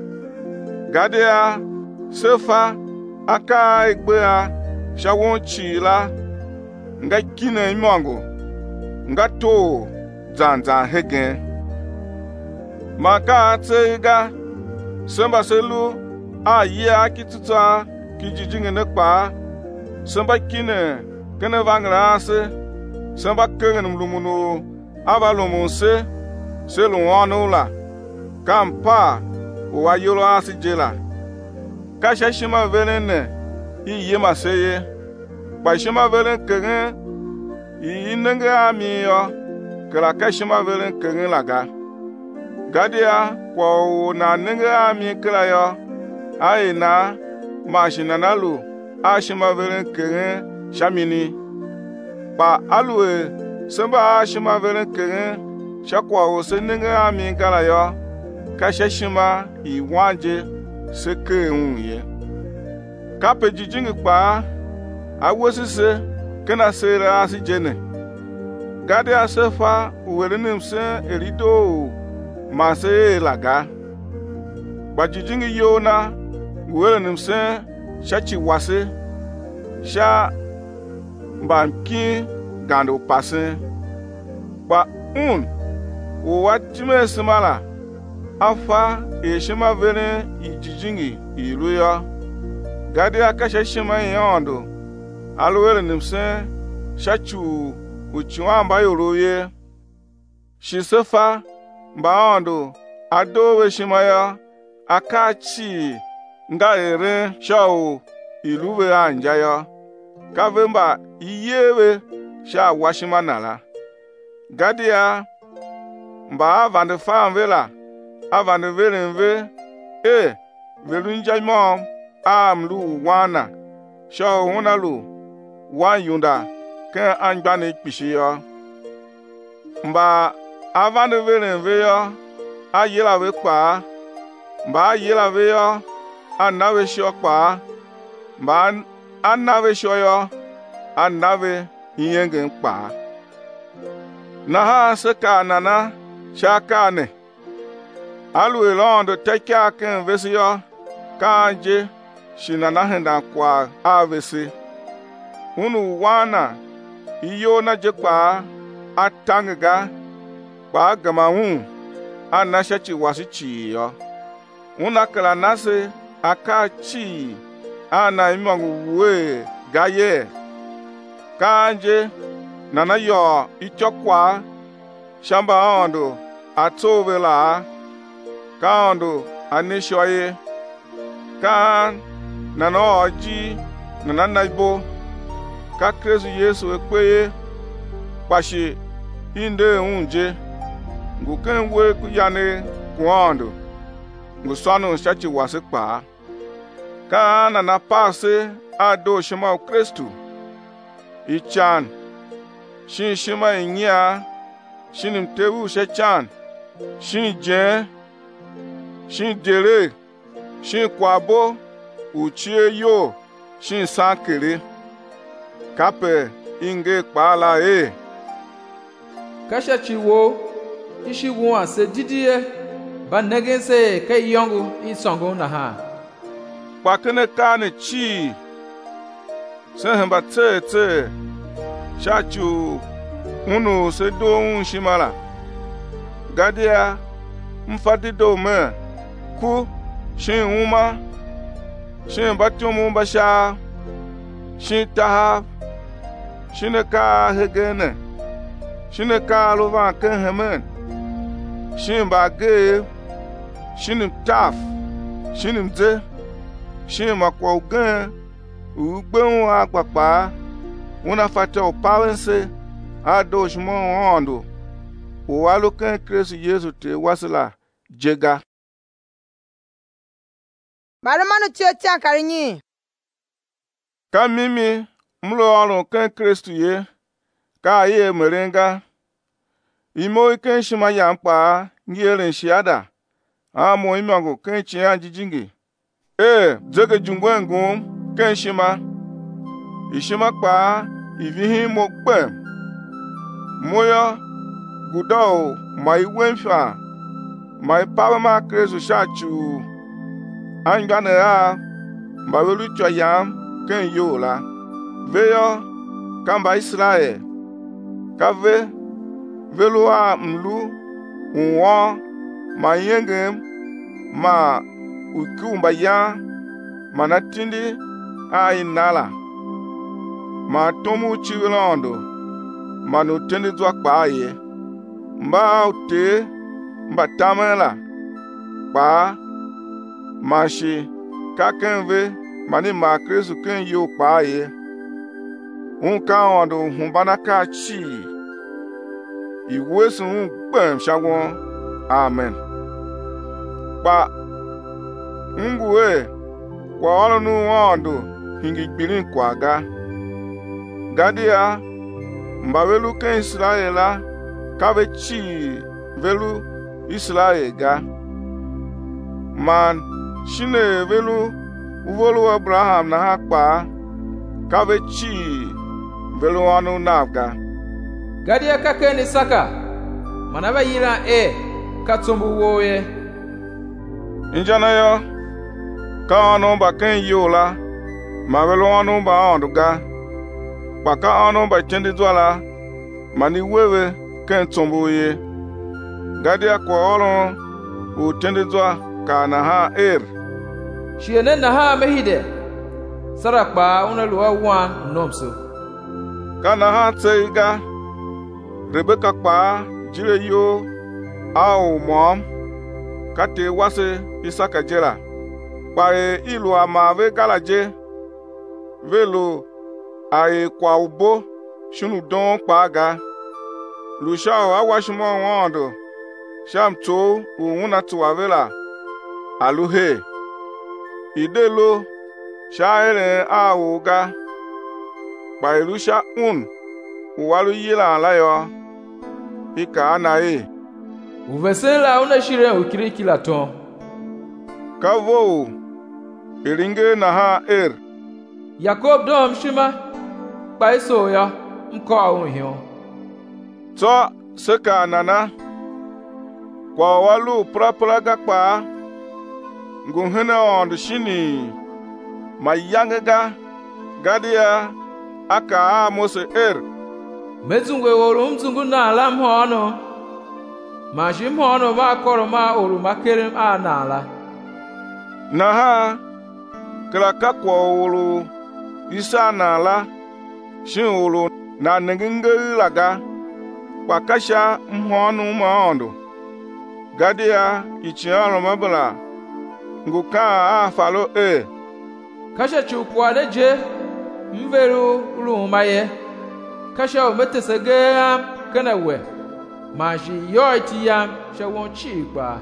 gade a sefa aka igbe a shawonchi la nga kine imongo nga to zanzan hegen maka tsega semba selu a yia kituta ki jijinge ne kpa semba kine kene vangra se semba kenge mlumunu avalomu se selu wonu la kampa wa yolo asijela kasha shima velene iye maseye ba shima velen kenge i nenge ami yo kala kashima velen kenge laga gadia kwa na nenge ami kala yo aina mashina nalu ashima velen kenge shamini ba alue semba ashima velen kenge shakwa o se nenge ami kala yo kasha shima i wanje seke unye kape jijingi pa awosise kena sere asi jene gade asefa uwelenim se erido mase laga bajijingi yona uwelenim se shachi wase sha mbamki gando pase ba un uwatime simala afa eshima vene ijijingi iluya gade akasha shima yondo alwele nimse shachu uchiwa mba yoroye shisefa mba ondo adowe shimaya akachi nga ere shao iluwe anjaya kavemba iyewe sha washima nala gadia mba avande famvela avande velenve e velunja mom amlu wana shao hunalu wa yunda ke angbani kpishi yo mba avande velenve yo ayela we kpa mba ayela we yo anawe sho kpa mba anawe sho yo anawe yenge kpa na ha seka nana shakane alu elondo teka ken vesi yo kanje shinana henda kwa avesi unu wana iyo na jekpa atangga ba gamawu anashachi wasichi yo una kala nase akachi ana imangu we gaye kanje nana yo ichokwa shamba ondo atovela kando anishoye kan nana oji nana naibo ka Kristo Yesu ekweye kwashi inde unje nguken we kuyane kuondo nguswanu shachi wasekpa ka nana pase ado shima Kristo ichan shin shima inya shinim tebu shechan shin je shin dere shin kwabo uchie yo shin sankere kape inge kpala e kasha chiwo ishi wo ase didie ba negense ke yongu isongo na ha pakene kane chi sehemba tete chachu unu se do un shimala gadia mfadido me ku shin uma shin batumu basha shin taha shin ka hegene shin ka lova ken hemen shin bage shin taf shin mze shin makwa ugen ugben akpapa una fata o pawense ado shmo ondo o walo ken Kristo Yesu te wasila jega Barumanu tioti akarinyi ka mimi mlo ọrụ ken Kristo ye ka ye merenga imo ken shima ya mkpa ngere shiada amo imango ken chi anjijingi e zege jungwengu ken shima ishima kpa ivihi mo gbe moyo gudo mai wenfa mai pawama Kristo shachu anga na ya mbawelu cho yam ken yola veyo kamba Israel kave velua mlu unwo ma yengem ma ukumba ya manatindi ai nala ma tomu chiwilondo manu tendi zwa kpaaye mba ute mba tamela kpa mashi kakenve mani ma Kristo ken yo kpaaye unka ondo humbana ka chi iwesu gbem shawon amen pa nguwe kwa olunu ondo hingi gbirin kwaga gadia mba velu ken Israela kabe chi velu Israel ga man shine velu uvolu Abraham na hakpa kabe chi velu anu navga gadia ka ken Isaka manaba yira e katsumbu woye injana yo ka anu ba ken yola ma velu anu ba onduga paka anu ba chendi zwala mani wewe ken tsumbu ye gadia kwa olon u chendi zwa ka na ha er shiene na ha mehide sarakpa una luwa wan nomso ka na ha tseiga Rebeka kpa jire yo au mom kate wase Isaka jera kpae ilu ama ve galaje velo ae kwa ubo shunu don kpaga lushao awashimo wondo sham to uuna tuwavela aluhe idelo shaere auga kpailusha un uwalu yila alayo ika anae uvesela una shire ukiri kila ton kavo iringe na ha er Yakob dom shima paiso ya mko ahunhio to seka nana kwa walu prapra kpa nguhene on shini mayangega gadia aka mose er mezungwe woru mzungu na ala mhono ma shi mhono ma koro ma oru makerem a na ala na ha kraka kwa woru isa na ala shin woru na nginge laga kwa kasha mhono ma ondo gadia ichiaro mabala nguka a falo e kasha chukwa deje mveru rumaye kasha ometesege kana we maji yoiti yam shawon chigba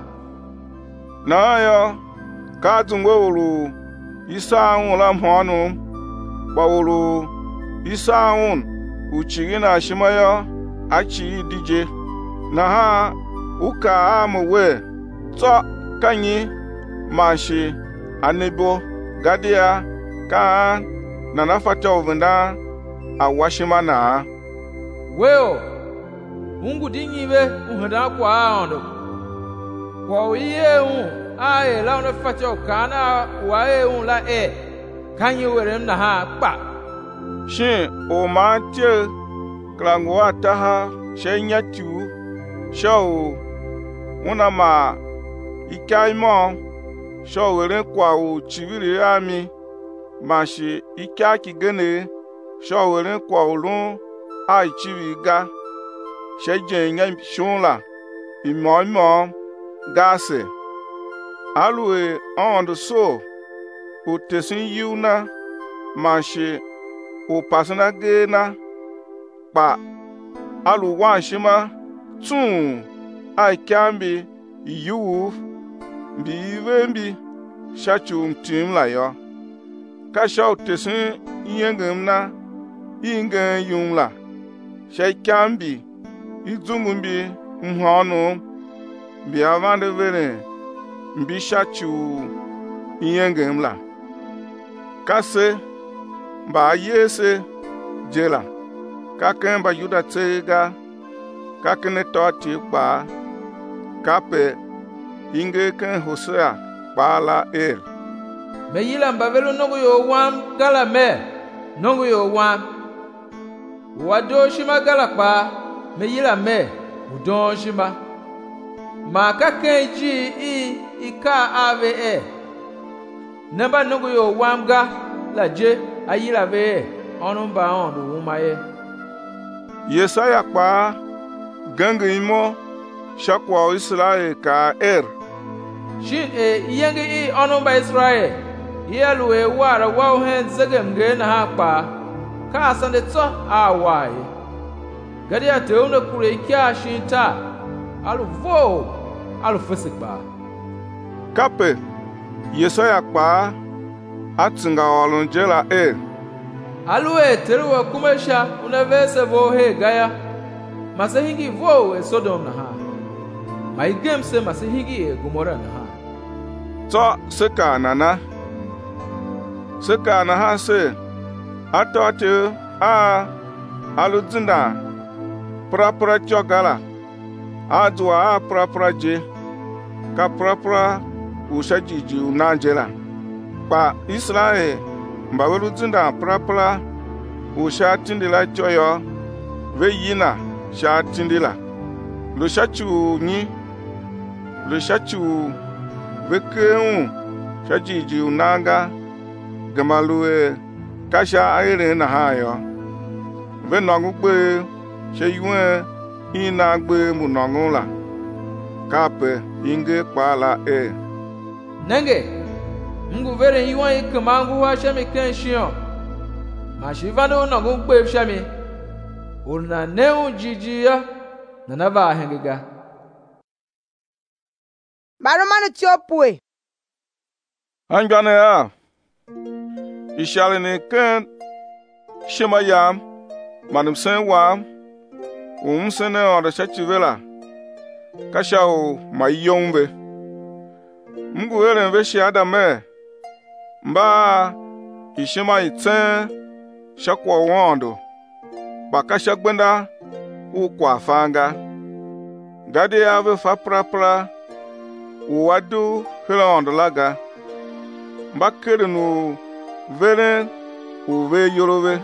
na yo ka tungwe wuru isa anwụ la mhọnụ gbawuru isa anwụ uchiri na shimayo achi dije na ha uka amwe to kanyi mashi anebo gadia ka na nafata ovenda awashima na weo ungu dinyibe uhada kwa aondo kwa iye un ae la una fata kana wae un la e kanyi werem na ha pa shin o ma tie klangwa ta ha shenya tu show una ma ikaimo show were kwa o chiviri ami mashi ikaki gene show were kwa olun ai chiviga sheje nya shunla imo imo gase alue on so o tesin yuna mashi o pasana gena pa alu wan shima tun ai kambi yu bi vembi shachu tim la yo ka shaw tesin yengem na ingen yunla shay kambi izungumbi nhonu bi avande vere mbi shachu yengem la kase ba yese jela kaken ba yuda tsega kakene toti pa kape inge ken hosea bala er me yila mbavelo nongo yo wam gala me nongo yo wam wado shima gala pa me yila me udon shima ma ka kenji i ika ave e namba nugu yo wamga la je ayira ve onumba on du umaye Yesaya kpa gangi imo shakwa Israel ka er shin e yenge i onumba Israel yelu e wara wa hen zegem ge na ha kpa ka asande tso awaye gadi ate una kure kya shinta alu vo alu fisikba kape Yesaya kpa atinga olunjela er alu e teruwa kumesha unavese vo he gaya masahingi vo e Sodom na ha maigemse masahingi e Gomora na ha to seka nana seka na ha se atote a aludzinda prapra chogala adwa a prapra je ka prapra ushajiji unanjela pa Israel mbaweludzinda prapra usha tindila choyo ve yina sha tindila lo shachu ni lo shachu ve keun shajiji unanga gamalue kasha aire na hayo ve nongu gbe she yuen ina gbe mu nongu la kape inge kpala e nenge mgu vere yiwa ikamangu wa shami kenshion ma shivano nongu gbe shami urna neu jijiya na nava hengiga Baromanu tiopue anjane ya ishale ne ken shema yam manum sen wa um sen ne ora chachivela kashao mayombe mgu ere ve shi adame mba ishema iten shakwa wondo bakasha gbenda ukwa fanga gade ave fa prapra uwadu hilondo laga mbakere nu veren uve yorove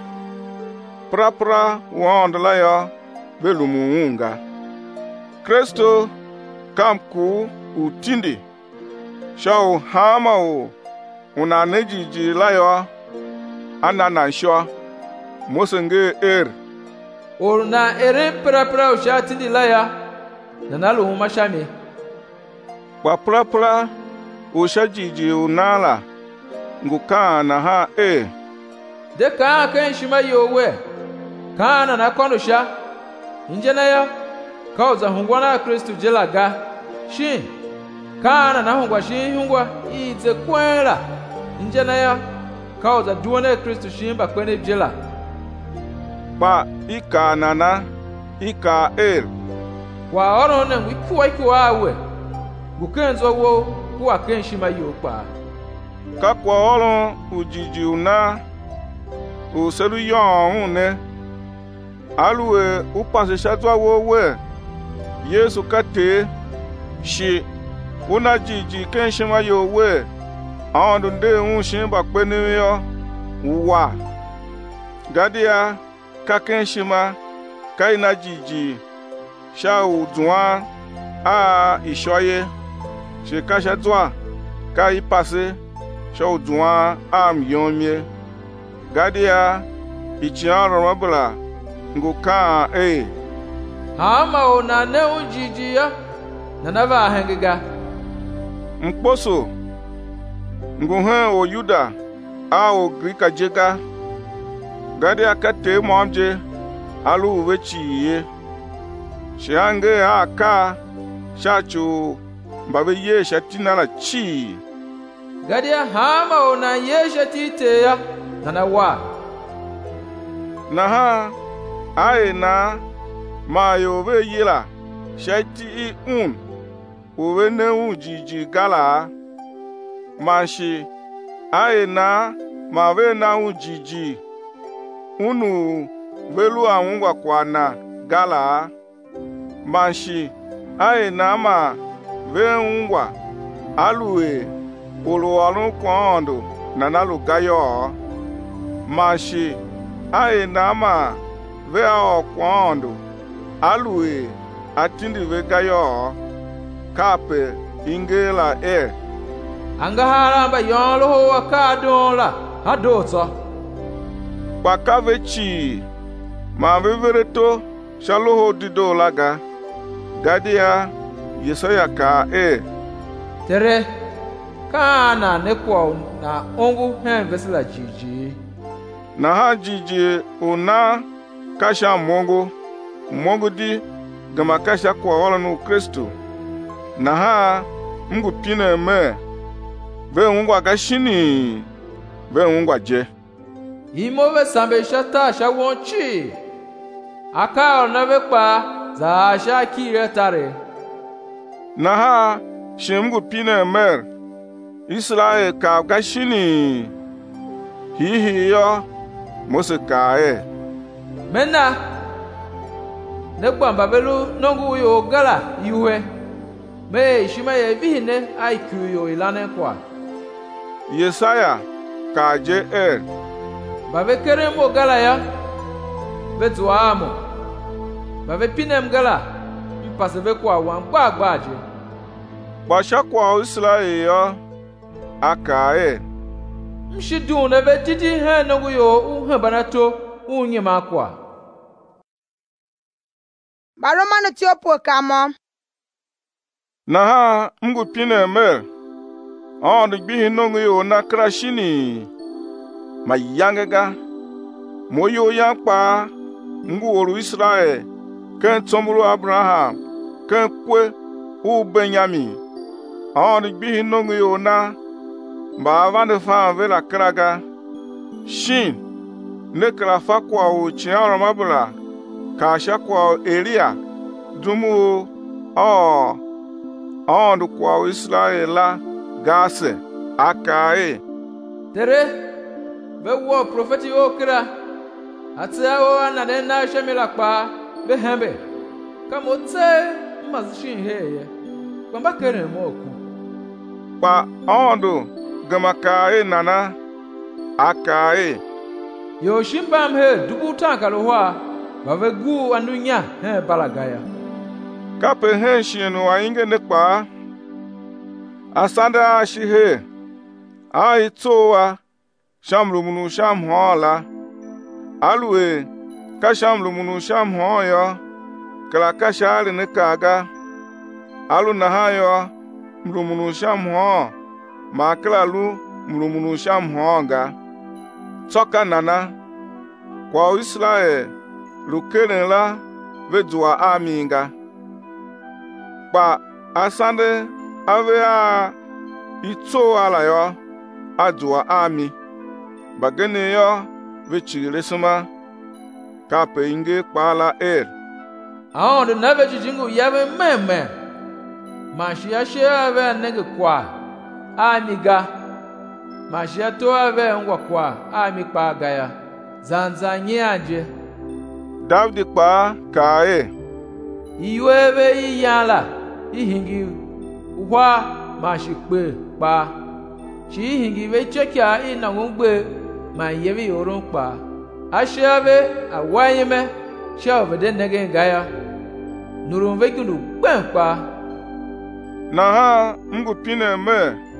prapra wondo la yo velumuunga Kristo kamku utindi shau hama o una nejiji la yo anana sho mosenge er urna ere prapra ushatindi la ya nanalu mashami kwa prapra ushajiji unala nguka na ha e de ka kan shima yowe kana na konusha injena ya kauza hungwana Kristo jelaga shin kana na hungwa shin hungwa ite kwela injena ya kauza duone Kristo shimba kwene jela ba ika nana ika el wa oro ne wikuwa ikuwa awe gukenzo wo kuwa kenshima yopa kakwa oro ujiji una uselu yon ne alue upase shatwa wo we Yesu kate shi una jiji kenshima yo we awon de un shimba kwene yo wa gadia ka kenshima kaina jiji sha udwa a ishoye she kasha twa ka ipase sha udwa am yomie gadia ichiaro mabula nguka e hama ona ne ujiji ya na nava hengiga mposo nguhe o Yuda a o Grika jega gadia kate momje alu wechiye shiange aka shachu mbabe ye shatina la chi gadia hama ona ye shatite ya nana wa na ha aina mayo ve yila shati un uwe ne ujiji gala mashi aina ma ve na ujiji unu velu anwa kwana gala mashi aina ma ve unwa alue uluwalu kondo nanalu gayo mashi aina ma ve o kondo alue atindi ve gayo kape ingela e angahara ba yolo ho ka don la hadoto pa kavechi ma vevereto shaloho dido laga gadia Yesaya ka e tere kana ne kwa na ongu hen vesela jiji na ha jiji una kasha mongo mongo di gama kasha kwa wala no Kristo na ha mgu pina me be ngwa gashini be ngwa je imove sambe shata shawonchi aka na be pa za shakire tare na ha shemgu pina mer Israel ka gashini hi hi yo Mose ka e mena ne kwamba belu nongu yo gala iwe me shima ye bihine aiku yo ilane kwa Yesaya ka je e babe keremo gala ya betu amo babe pinem gala mpase be kwa wan gba gbaje basha kwa Israel yo aka e mshidun ne be titi he nongu yo uhe banato unye makwa Baromanu ti opo kamo na ha mgu pina mer on gbihi nongu yo na krashini ma yangega moyo yakpa ngu oru Israel ken tomuru Abraham ken kwe u Benjamin on gbihi nongu yo na ba vande fa vela kraga shin ne kra fa kwa o chiara mabula ka sha kwa Elia dumu o on kwa Israel la gase akae tere be wo profeti okra atsa o na de na shemila pa be hembe kamo tse mazishin heye kwamba kere mo ku pa ondo gamakae nana akae yo shimbam he dubu tanka lo hwa bave gu anunya he balagaya kape he shinu wa inge nekpa asanda shi he ai toa shamlumunu sham hola alwe ka shamlumunu sham hoyo kala ka shale ne kaga alu na hayo mlumunu sham ho ma kala lu mlumunu sham honga toka nana kwa Israel lukene la vedua aminga pa asande ave a ito ala yo adua ami bagene yo vechire suma kape inge pala er aon de nave jingu yave meme mashia shave nege kwa amiga mashia to ave ngwa kwa ami pa gaya zanza nyaje David pa kae iwebe iyala ihingi uhwa mashikpe pa chi ihingi ve chekia ina ngbe ma yebi yorun pa ashabe awayeme shave de nege gaya nurun ve gunu gbenpa na ha mgu pine me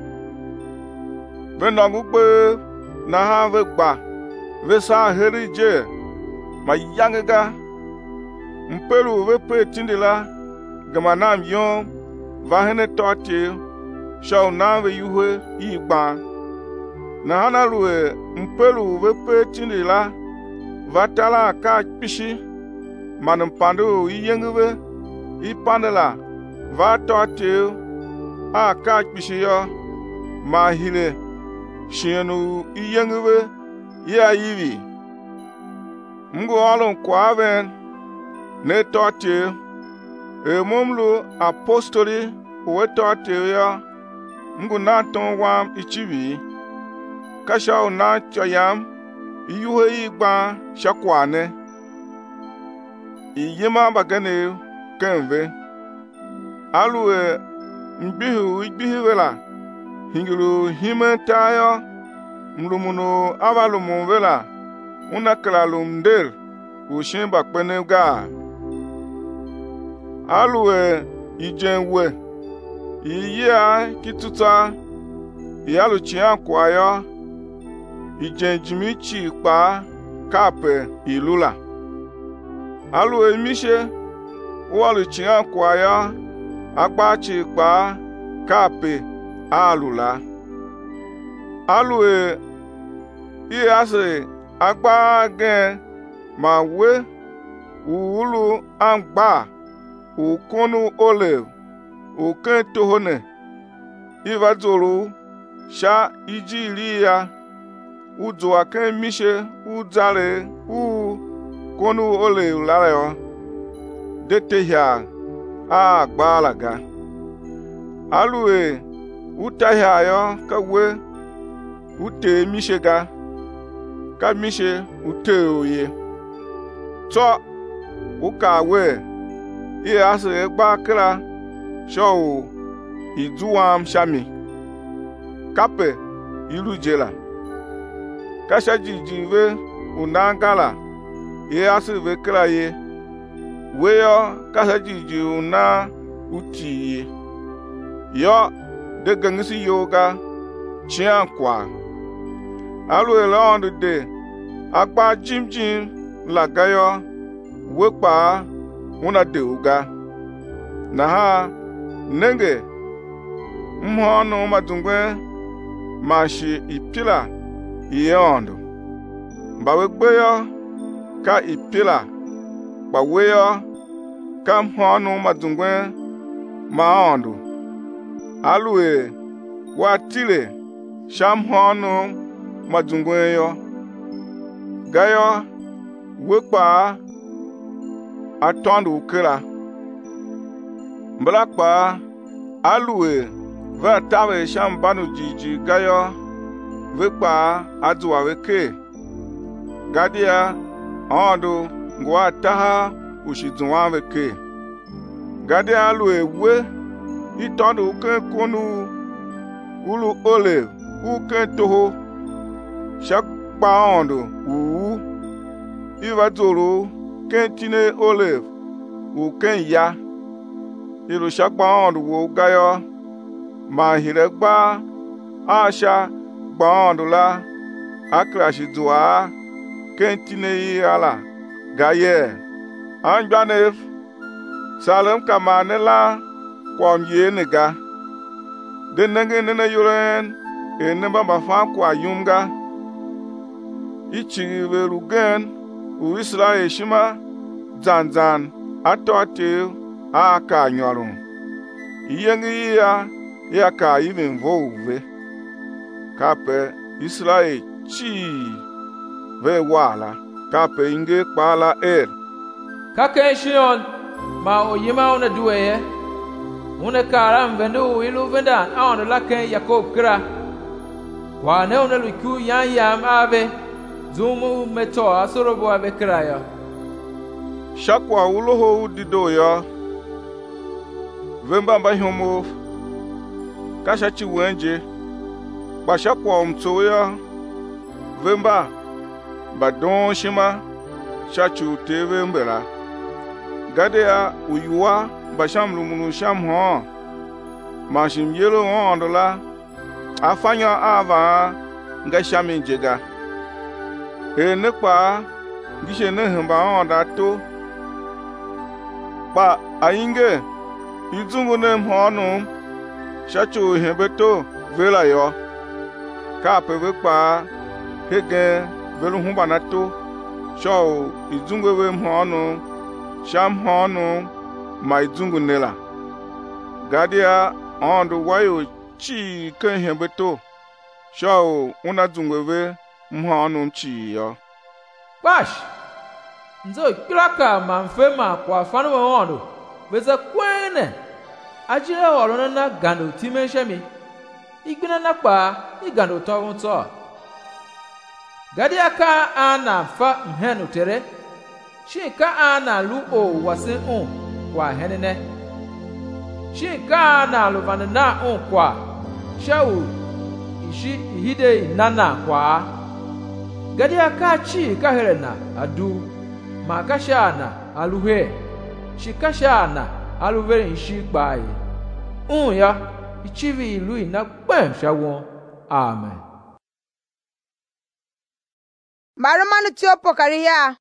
ve na ngbe na ha ve gba ve sa herije ma yangega mpelu ve pe tindila gama nam yon va hene toti shau na ve yuhe igba na hana ruwe mpelu ve pe tindila va tala ka pishi manum pandu yengwe ipandela va toti a ka pishi yo ma hile shienu yengwe ya yivi mgu alon kwa ven ne toti e mumlu apostoli uwe toti ya mgu na ton wam ichivi kasha na choyam iyuhe igba shakwane iyima bagane kenve alue mbihu igbihi vela hingiru hime tayo mlumunu avalumu vela una klalum der ushin bakpene ga alue ijenwe iya kituta yalu chian kwa yo ijenjimi chi pa kape ilula alu emishe walu chian kwa yo agba chi pa kape alula alu e iase agba gen ma we ulu angba ukunu olive uke tohone ivadzoro sha ijiri ya udzo ake mishe udzare u konu olive larayo detehia agba laga alue utahia yo kawe ute mishe ga ka mishe ute oye to uka we iye ase gba kra show iduam shami kape ilu jela kasha jijive unangala iye ase ve kra ye weyo kasha jiji una uti yo de gangisi yoga chian kwa alu elonde de agba jimjim lagayo wekpa una de uga na ha nenge mhono madungwe mashi ipila iyondo mbawe gbeyo ka ipila baweyo ka mhono madungwe maondo alue watile shamhono madungwe yo gayo wekpa atondu ukira mblakpa alue va tawe shambanu jiji gayo vekpa aduwa weke gadia ondo ngwa taha ushidunwa weke gadia alue we itondu uke konu ulu olive uke toho shakpa ondo uu ivadzoro kentine olive uken ya ilu shakpa ondo wo gayo ma hiregba asha gba ondo la akrashi dua kentine ala gaye anjanef salem kamanela kwam ye nega de nenge nene yuren ene baba fa kwa yumga ichi verugen u Israel shima zanzan atote aka nyoru iyengi ya ya ka even vove kape Israel chi ve wala kape inge pala er kake shion ma oyima ona dueye una karam vendu ilu vendan aon lake Jacob kra wa ne ona luku yan yam ave zumu meto asorobo ave kraya shakwa uloho dido ya vemba ba homo kasha chi wenje ba shakwa mto ya vemba ba don shima shachu teve mbera gadea uyuwa basham lumunu sham ho mashim yelo ondola afanya ava nga shamin jega e nekpa gishe ne hamba onda to pa ainge izungu ne mhonu shachu hebeto vela yo ka pewe pa hege velu humba na to sho izungu we mhonu sham honu ma izungu nela gadia ondo wayo chi ken hebeto sho una zungwe mhonu chi yo bash nzo kiraka manfema kwa fanu ondo beza kwene ajire oro na gando timenshemi igbina nakpa igando to to gadia ka ana fa mhenu tere shika ana lu o wase un kwa henene shika ana lu vanana un kwa shawu ishi hide nana kwa gadia ka chi ka herena adu makashana aluhe shikashana aluvere ishi pai un ya ichivi lui na kpem shawon. Amen. Baromanu ti o pokari ya.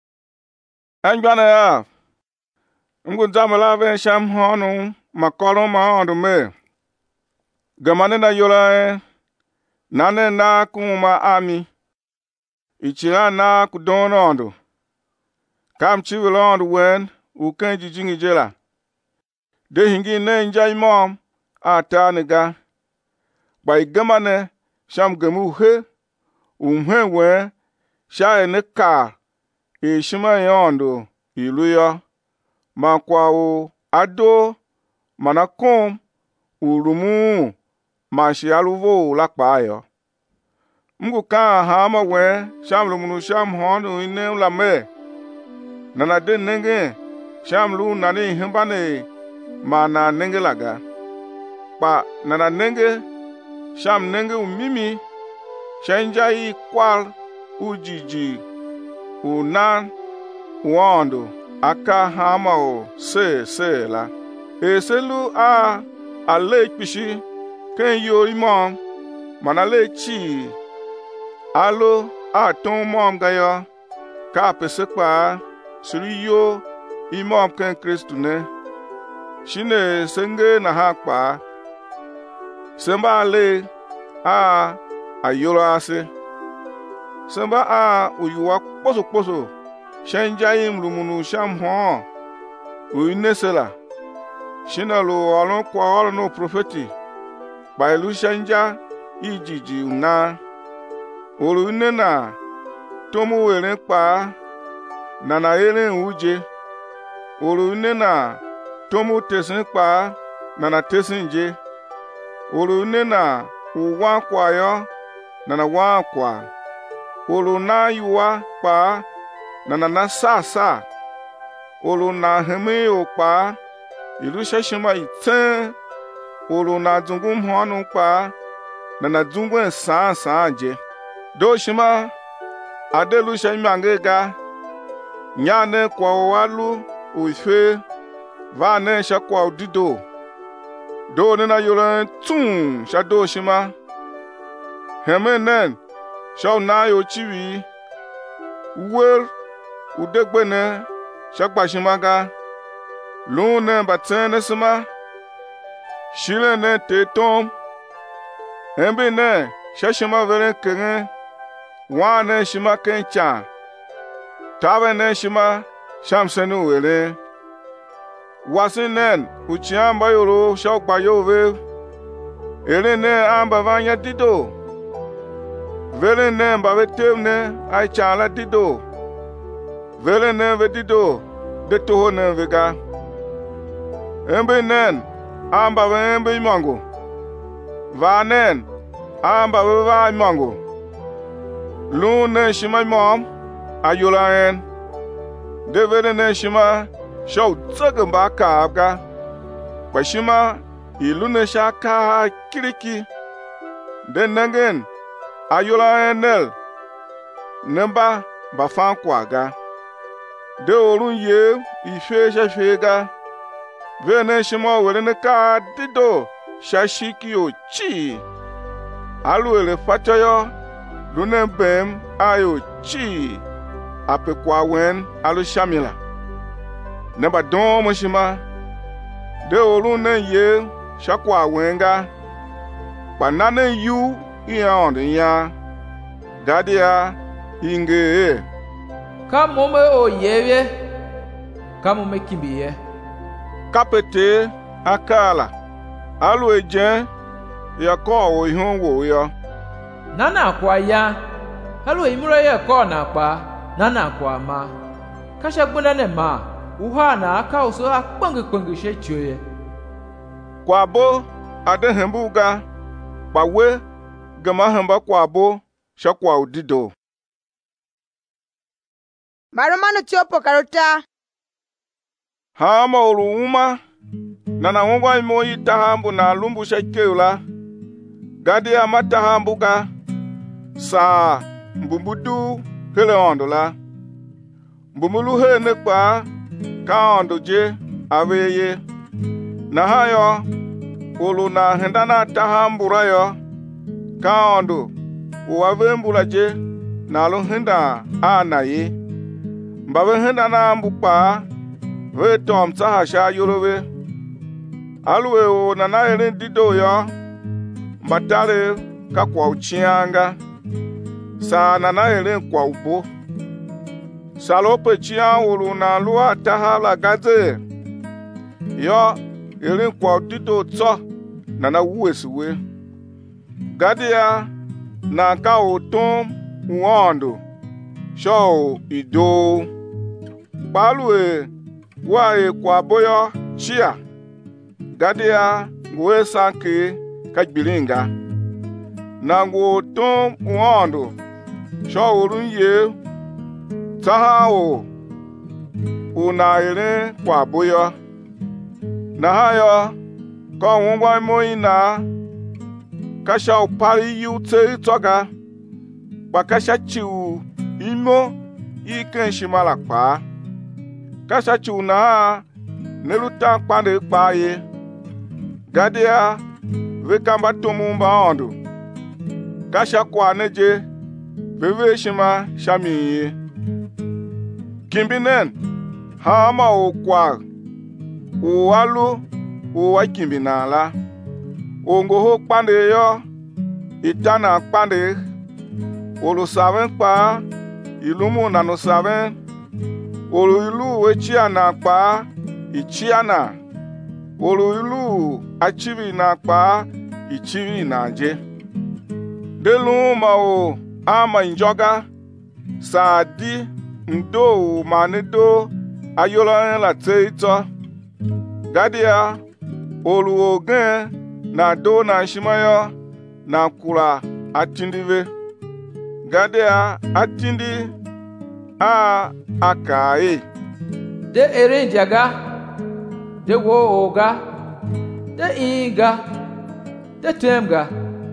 Anjwana ya. Mgu zamala ven sham honu makoro ma ondu me. Gamane na yola nane na kuma ami. Ichira na kudono ondu. Kam chiwilo ondu wen uken jijingi jela. De hingi ne njai mom ata niga. Bai gamane sham gamu he umhe we sha ne ka e shima yondo iluya makwa o ado manakom urumu mashi aluvo lakpa yo mgu ka ha ma we sham lumunu sham hondo ine la me nana de nenge sham lu nani himbane mana nenge laga pa nana nenge sham nenge umimi shanja i kwal ujiji unan wando aka hama o se se la eselu a ale pishi ken yo imam manale chi alo a ton mom gayo ka pesekpa suri yo imam ken Kristu ne shine senge na ha pa semba ale a ayolo ase semba a uyuwa poso poso shanja im lumunu sham ho uinesela shina lo alon kwa olo no profeti ba ilu shanja ijiji una olu nena tomu were pa nana ere uje olu nena tomu tesin pa nana tesin je olu nena uwa kwa yo nana wa kwa olu na yuwa pa nana na sa sa olu na heme o pa ilu sheshima iten olu na zungum honu pa nana zungwen sa sa je do shima adelu shema ngega nyane kwa walu uife va ne shakwa udido do nena yolen tun shado shima hemenen shaw na yo chiwi wer udegbene shakpa shimaga lune batene sima shile ne tetom embe ne shashima vere kenge wane shima kencha tabe ne shima shamsenu wele wasinen uchiamba yoro shakpa yove ere ne amba vanya dido vele ne mbawe temne ai chala dido vele ne ve dido de toho ne vega embe nen amba ve embe imango va nen amba ve va imango lu ne shima mom ayola en de vele ne shima show tsagamba ka abga kwa shima ilu ne shaka kiriki de nengen ayola enel nemba bafan kwaga de orun ye ife shefega vene shima wele ne ka dido shashiki o chi alu ele fatayo lune bem ayo chi apekwa wen alu shamila neba don mo shima de orun ne ye shakwa wenga panane yu iya ondi ya gadia inge Kamome o yewe kamome kimbiye kapete akala alu eje ya ko wo ihun wo yo nana kwa ya halu imure ye ko na pa nana kwa ma kasha gbona ne ma uha na aka uso akpangi kpangi she chioye kwa bo adehembuga bawe gama hamba kwa bo shakwa udido Baromanu ti o pokarota. Ha ma olu uma nana ngwa imo ita hambu na lumbu shekeula gadi amata hambuga sa mbumbudu hele ondola mbumulu he nekpa ka ondoje aveye na hayo ulu na hendana tahambura yo ka ondo uwave mbula je na lu henda ana ye mbabe henda na mbukpa we tom saha sha yorowe alwe o na na ere dido yo mbatare ka kwa uchianga sa na na ere kwa ubo salope chia ulu na lua tahala gaze yo ere kwa dido tso na na uwesuwe gadia na ka otom uondo sho ido balwe wa e kwa boyo chia gadia ngwe sanke ka gbilinga na ngwo tom uondo sho urunye tahao una ere kwa boyo na hayo ka nwwa moina kasha upari yute toga bakasha chiu imo ike shimala pa kasha chiu na neluta pande pa ye gadia vekamba tomumba ondo kasha kwa neje beve shima shami kimbinen hama okwa uwalu uwa kimbinala ongoho pande yo itana pande olu saben pa ilumu na no saben olu ilu wechia na pa ichiana olu ilu achivi na pa ichivi na je delu ma o ama njoga saadi ndo manedo ayola la teito gadia olu ogen na do na shimayo na kula atindive gadea atindi a akai de erenjaga de wo oga de inga de temga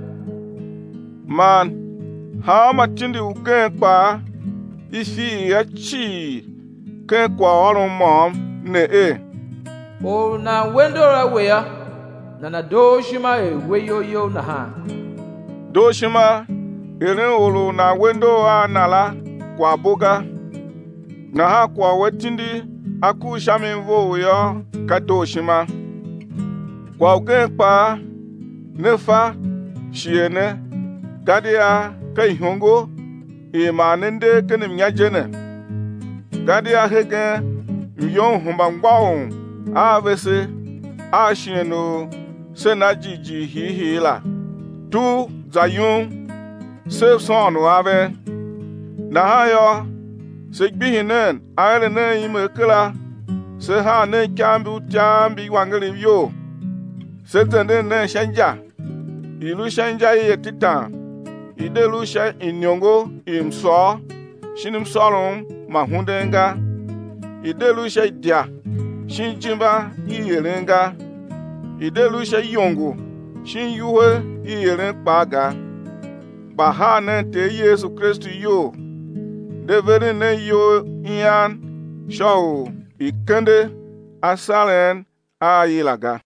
man ha matindi uken pa ifi ya chi ken kwa orun mom ne e o na wendora weya na na doshima e weyoyo na ha doshima ere olu na wendo a nala kwa boga na ha kwa wetindi aku shaminvo yo ka doshima kwa ukenpa nefa shiene gadia ka ihongo imanende kenim nyajene gadia hege myon humba ngwaon avese a shieno sena jiji hi hi la tu zayun se son ave na hayo se gbihinen ayele ne imekela se ha ne kambi chambi wangeli yo se tende ne shanja ilu shanja ye titan idelu sha inyongo imso shinim solum mahundenga idelu sha dia shinjimba iyerenga idelu she yongo shin yuwe iyeren paga baha ne te Yesu Kristu yo devere ne yo ian show ikende asalen ayilaga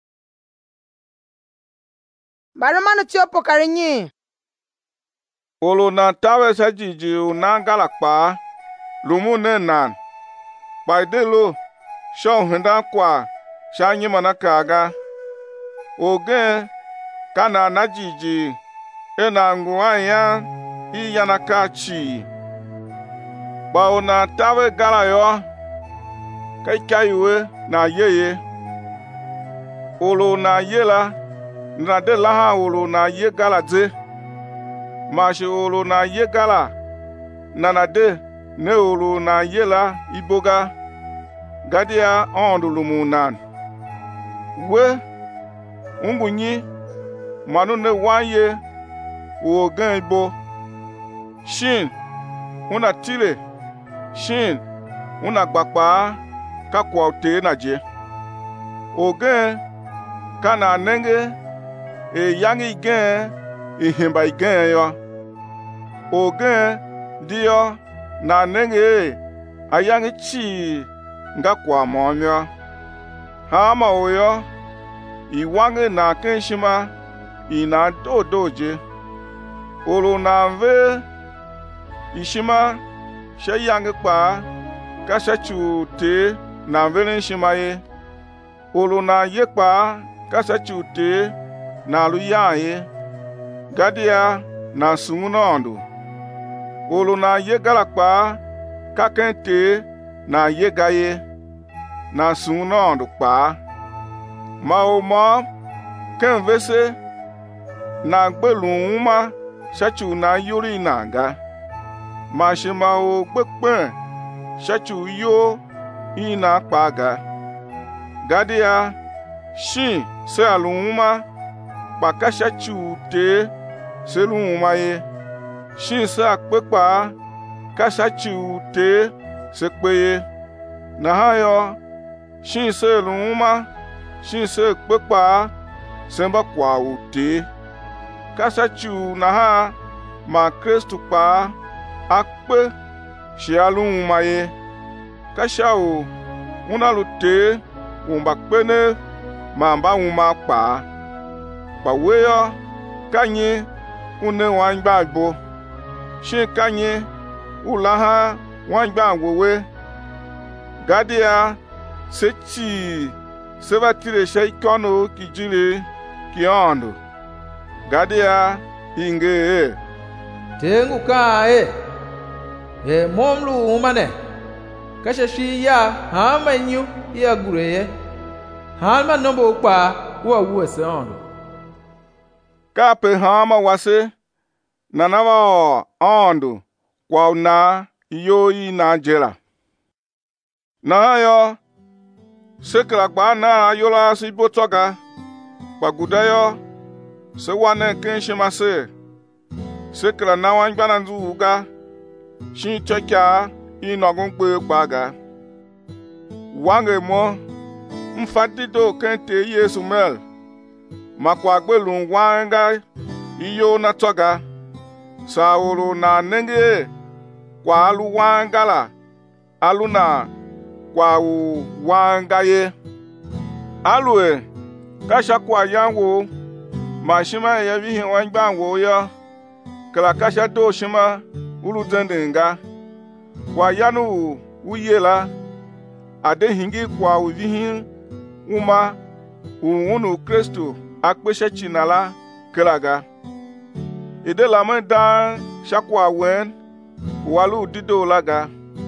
Baromanu ti opo karinyi olo na tawe sajiji unangala pa lumu ne nan baidelo show henda kwa shanyi manakaga oge kana najiji ena nguanya iyana kachi baona tawe gala yo kai kaiwe na yeye olo na yela na de laha olo na ye gala de mashi olo na ye gala na na de ne olo na yela iboga gadia ondulumunan we ungunyi manu ne wanye wogan ibo shin una tile shin una gbapa ka kwa ote na je ogan kana nenge e yangi gen e himba gen yo ogan dio na nenge ayangi chi nga kwa momyo ha ma oyo iwange na kenshima ina do doje. Olo na ve ishima shayange pa kashachu te na velen shima ye. Olo na ye pa kashachu te na luya ye. Gadia na sungunondo. Olo na ye galakpa kakente na ye gaye na sungunondo pa. Ma o ma ken vese na gbelunma shachu na yuri nanga. Ma shima o gbekpen shachu yo ina paga. Gadia shin se alunma paka shachu te selunma ye. Shin se akpepa kashachu te sekpeye. Na hayo shin se lunma shin se kpepa semba kwa ute. Kashachu na ha ma Kristu pa akpe shi alunma ye. Kashao unalute umba kpene ma mba uma pa. Pa weyo kanye une wangba bo. Shin kanye ulaha wangba wowe. Gadia sechi sevatire shaikono kijile kiondo. Gadia inge tengu ka e e momlu umane kasha shi ya hama nyu ya gureye hama nombo pa wa wuese ondo kape hama wase nanawa ondo kwa na iyo na jela na yo sekla gba na yola si botoga pagudayo se wane kenshima se sekla na wan gbana nzuga shin chekya inogun gbe gbaga wange mo mfadido kente Yesu mel makwa gbelun wanga iyo na toga saulu na nenge kwa alu wangala aluna kwa u wangaye alue kasha kwa yanwo mashima ya vihin wangbanwo ya kala kasha do shima ulu dendenga kwa yanu uyela ade hingi kwa uvihin uma uunu Kristo akpeshe chinala kelaga ide lamen dan shakwa wen walu dido laga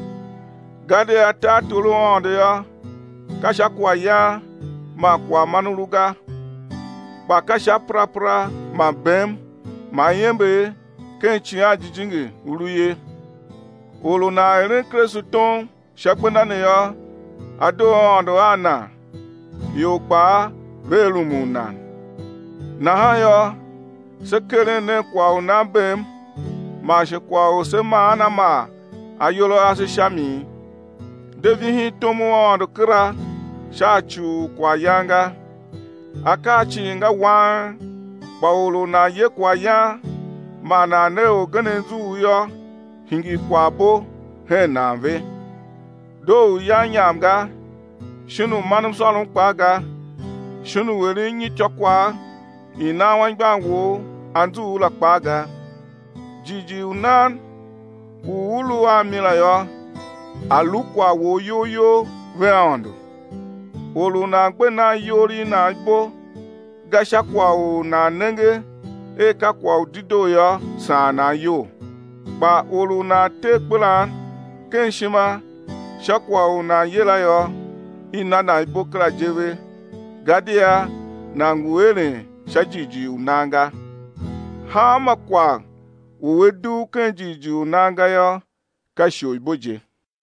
gade ata tulu onde ya kasha kwa ya ma kwa manuluga ba kasha prapra ma bem ma yembe kenchi ajijinge uruye ulu na eren Kristo ton shakpena ne ya ado ondo ana yo pa velumuna na hayo sekere ne kwa unabem ma she kwa o se ma na ma ayolo asishami devihi tomu ondo kra shachu kwa yanga akachi nga wan Paulo na ye kwa ya mana ne ogene zu yo hingi kwa bo he na ve do ya nyamga shinu manum solun kwaga shinu were nyi chokwa ina wan gbanwo andu la kwaga jiji unan uulu amila yo alukwa wo yoyo veondo olu na gbe na yori na gbo gasha kwa o na nenge e ka kwa udido yo sa na yo ba olu na te kplan kenshima shakwa o na yela yo ina na ibokra jewe gadia na nguere shajiji unanga ha makwa uwedu kenjiji unanga yo kasho iboje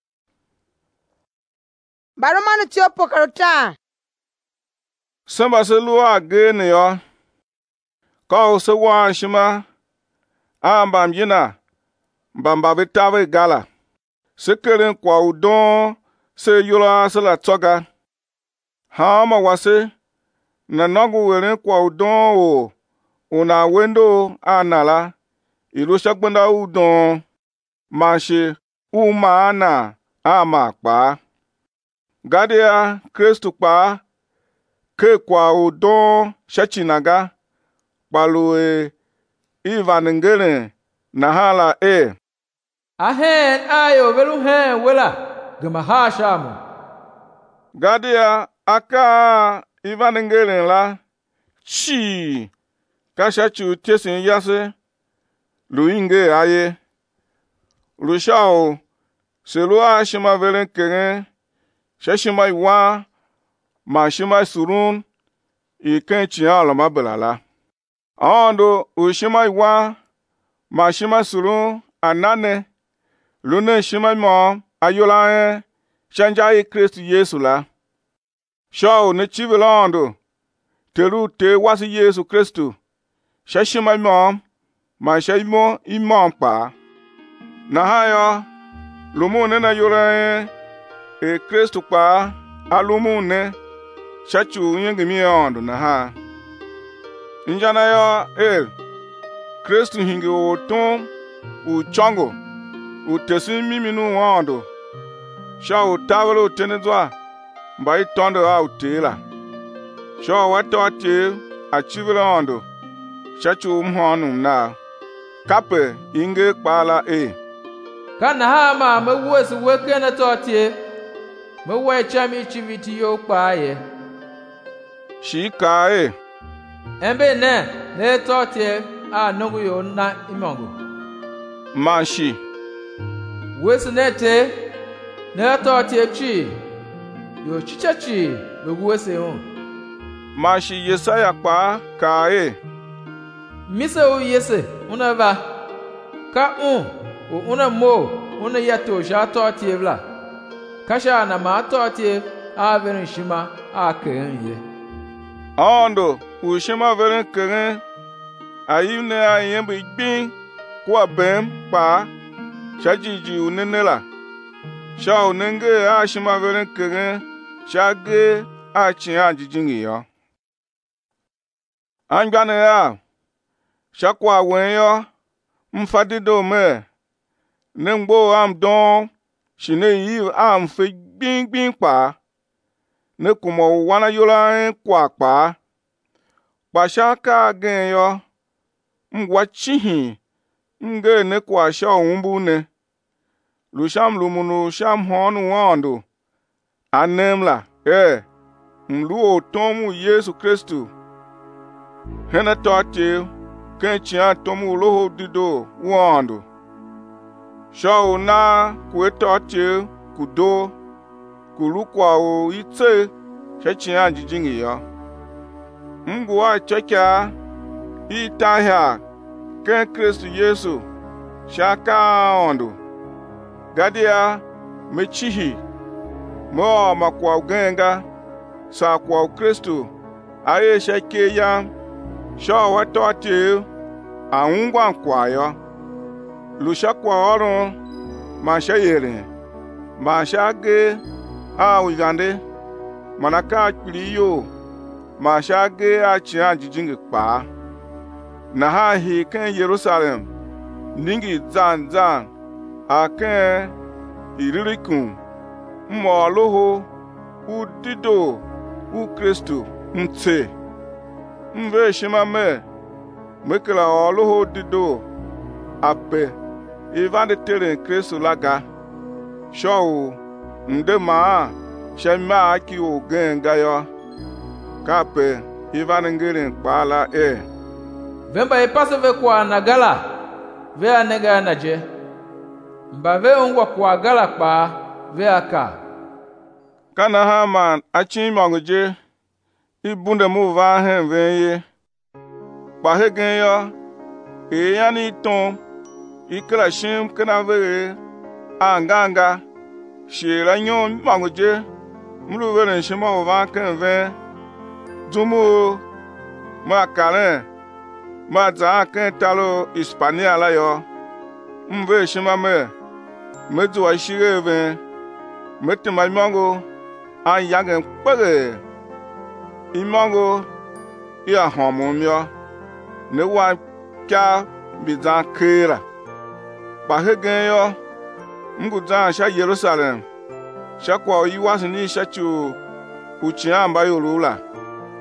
Baromanu tio pokarota samba se lua gene yo ka o se wa shima ambam yina mbamba betawe gala sekeren kwa udon se yola se la toga ha ma wase na nogu weren kwa udon o una wendo anala ilu shagbanda udon mashe umana ama pa gadia Kristo pa ke kwa udon shachinaga balu e ivanengere na hala e ahen ayo velu hen wela gama ha shamu gadia aka ivanengere la chi kashachu tesin yase luinge aye lushao selua shima velen keren shashima iwa ma shima surun iken chiya loma belala ando ushima iwa ma shima surun anane lune shima mo ayola shanja i Christ Yesu la shao ne chivelando teru te wasi Yesu Kristu shashima mo ma shaimo imon pa na hayo lumune na yola e Kristu pa alumune shachu yengimi ondo na ha njana yo el Kristu hingi oton u chongo u tesi miminu ondo sha u tawlo tenedwa mbai tondo a utela sha wato ate achivelo ondo shachu mhonu na kape inge kpala e kana ha ma me wesi wekene totie me we chami chiviti yo paye shi kae embe ne ne totie a nungu yo na imongo manshi wesi ne te ne totie chi yo chichachi me wesi on manshi Yesaya pa kae mise o yese una va ka un o una mo una yato sha totie vla kasha na ma totie a verin shima a ken ye ondo ushima veren keren ayine ayembe gbin kwa bem pa shajiji unenela sha unenge a shima veren keren shage a chin ajijingi yo angbane ya shakwa wen yo mfadido me nengbo am don shine yi am fe gbin gbin pa ne kumo wana yola kwa pa pashaka gen yo mgwa chihi nge ne kwa sha umbu ne lusham lumunu sham honu wando anemla e mlu otomu Yesu Kristu hena tote kenchia tomu loho dido wando shao na kuetote kudo kulukwa o itse shechia jijingi yo mgwa chekya itahia ken Kristu Yesu shaka ondo gadia mechihi mo makwa ugenga sa kwa Kristu aye sheke ya sho watote aungwa kwa yo lusha kwa orun ma shayere ma shage a wigande manaka kiriyo ma shage a chia jijingi pa na ha hi ken Jerusalem ningi zan zan a ken iririkun mo loho udido u Kristu mtse mve shima me mekela oloho dido ape ivande tere Kristu laga show nde ma shema aki ogenga yo kape ivande ngere kpala e vemba ipase ve kwa nagala ve anega naje mba ve ongwa kwa gala kpa ve aka kana ha man achi manguje ibunde mu va hen venye pa hegen yo e yani ton ikra shim kana vere anganga shira nyon manguje mlu vere shima va kan ve dumu ma karen ma za kan talo Hispania la yo mve shima me medu wa shire ve metima mango an yagen pere imango ya homomyo ne wa kya bizan kera ba hegen yo mgudan sha Jerusalem sha kwa yiwasi ni sha chu uchiamba yorula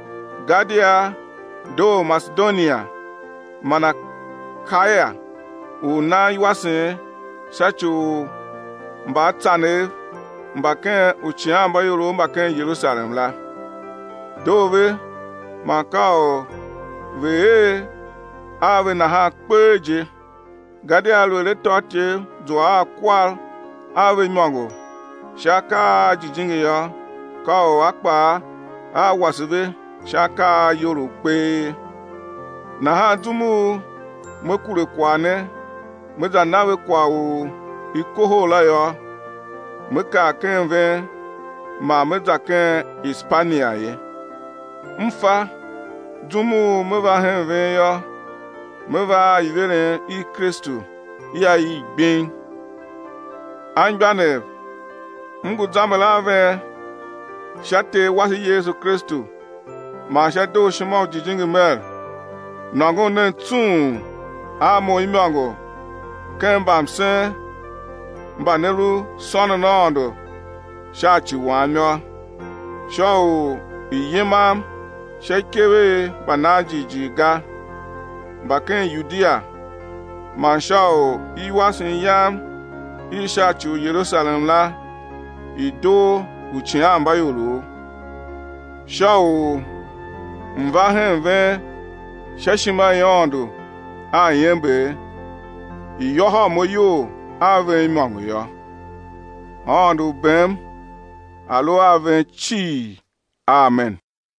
gadia do Macedonia mana kaya una yuasin sachu mba tane mba ken uchiamba yoro mba ken Jerusalem la dove makao ve ave na ha peje gadia lo le tote doa kwal ave nyango shaka jijinge ya kao akpa a wasive shaka yoro pe na ha dumu mekure kwane meza nawe kwa o ikoho la yo meka kenve ma meza ken Hispania ye mfa dumu meva henve yo meva ivere i Kristu ya igbin angbane mgu zamela ve shate wasi Yesu Kristu ma shado shimo jijingi mer nango ne tun amo imango kembam se mbanelu sono nondo shachi wanyo shao iyimam shekewe banaji jiga baken Yudia manshao iwasin yam ishachu Jerusalem la ido uchiamba yolo shao mvahenve shashima yondo ayembe iyoha moyo ave imango yo ondo bem alo ave chi amen.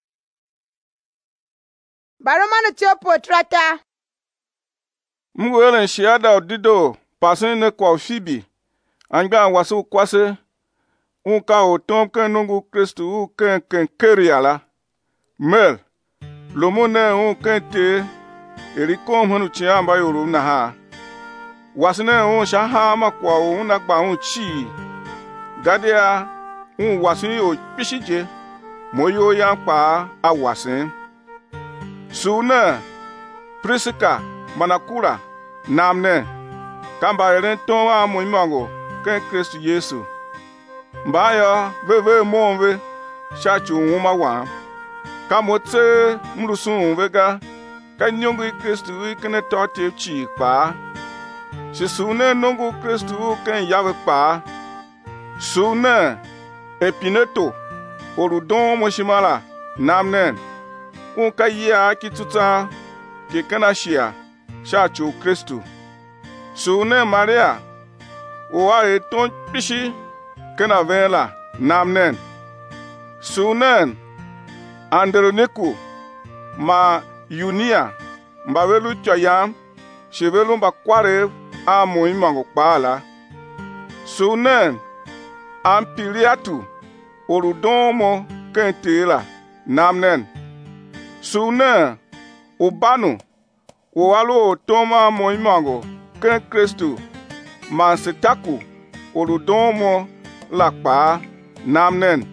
Baromanu tio potrata Mwelen shiada odido pasin ne kwa fibi anga wasu kwase unka o tom ken nungu Kristu u ken ken keriala mel lomone un ken te erikom hanu chiamba yoro na ha wasne un shaha makwa un na gba un chi gadia un wasin o pisije moyo yan pa awasin suna Prisika manakura namne kamba eren tonwa muimango ken Kristu Yesu mbaya veve monve shachu uma wa kamote mrusun vega kanyongu Kristu ikene tote chi pa sisune nongu Kristu ken yave pa sune epineto orudon moshimala namne unka ya kituta kekana shia shachu Kristu sune Maria oa eton pishi kena vela namnen sunen Androniku ma Yunia mbawelu choyam shevelu mbakware amu imango kpala sunen Ampiliatu orudomo kentela namnen sunen Ubanu owalu toma mo imango ken Kristu mansetaku orudomo lakpa namnen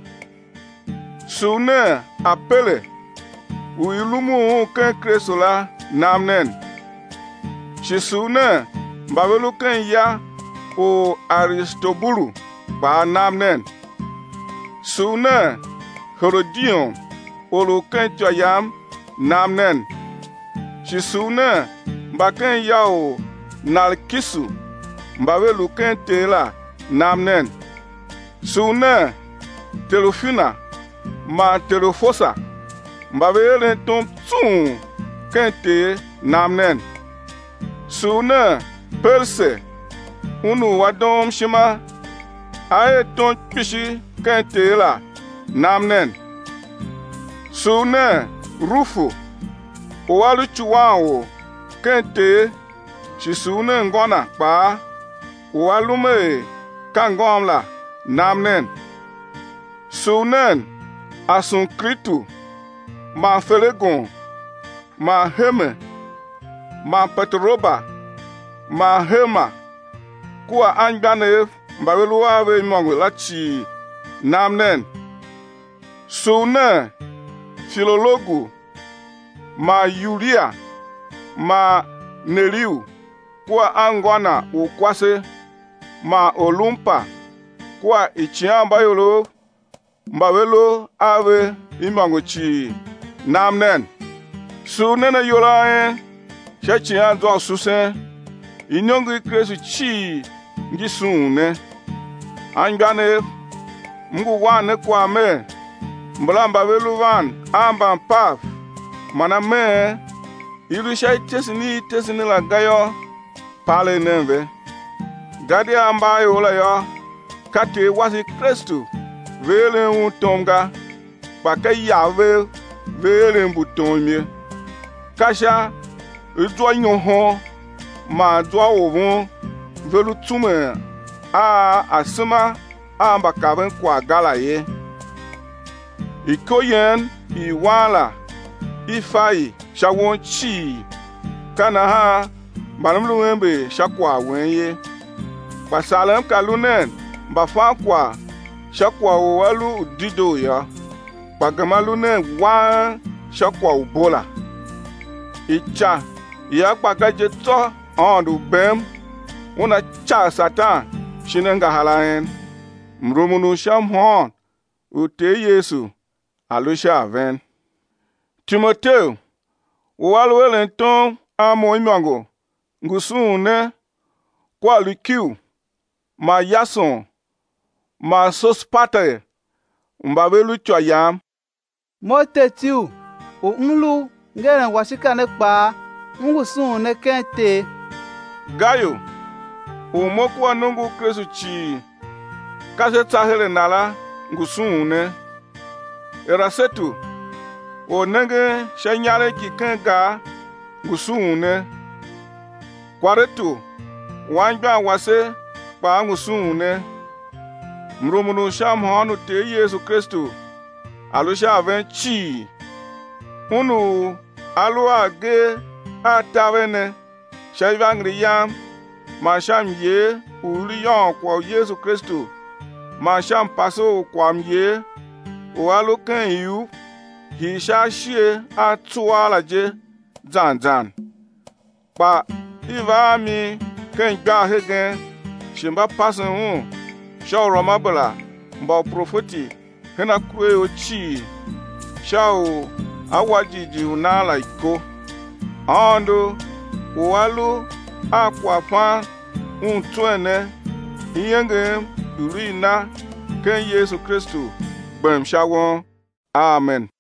sune apele uilumu ken Kristu la namnen shisune mbawelu ken ya o Aristobulu ba namnen sune Herodion olu ken choyam namnen shisune mbaken ya o Nalkisu mbawelu ken tela namnen sune Telofina ma Telofosa mbawele tom tsun kente namnen sune Perse unu wadom shima aye ton pishi kente la namnen sune Rufu owalu chuwanwo kente shisune ngona pa owalume kangomla namnen sunen Asunkritu ma Felegon ma Heme ma Petroba ma Hema kuwa angbane mbawelu ave imango lachi namnen sunen Filologu ma Yuria ma Neriu kuwa angwana ukwase ma Olumpa kuwa ichiamba yolo mbawelo ave imango chi Namnen. Su nene yola en. Shechi an do susen. Inyongi Kristo chi ngi sune. Angane mgu wane kwa me. Mblamba veluvan amban paf. Mana me ilu shay tesini tesini la gayo pale nembe. Gadi amba yola yo kate wasi Kristo vele un tonga baka yave vele mbutonye. Kasha udwa nyoho ma dwa ovon velu tume a asema amba kaven kwa gala ye. Ikoyen iwala ifai shawon chi kana ha banamlu wembe shakwa wenye pasalem kalunen bafa kwa shakwa walu dido ya pagamalunen wa shakwa ubola icha ya pagaje to ondu bem una cha satan shinenga halaen mrumunu shamhon ute Yesu alusha ven Timotheo walwelen ton amo imango ngusune kwa likiu ma yason ma sospate mbabelu choyam Motetiu o nlu ngere washika ne pa ngusune kente Gayo o mokwa nungu Kristo chi kase tahele nala ngusune Erasetu o nenge shanyare ki kenga ngusune kwaretu wanja wase pa ngusune mrumunu sham honu te Yesu Kristo alusha aven chi unu alu age atavene shayvangri yam ma sham ye uli yon kwa Yesu Kristo ma sham paso kwa mye o alu ken yu hi sha shie a tuala je zan zan pa iva mi ken gba hegen shimba pasen hu sha roma bala mba profeti hena krue o chi sha o awajiji una la iko ando o alu akwa fa un tuene iyenge urina ken Yesu Kristo bem shawon amen.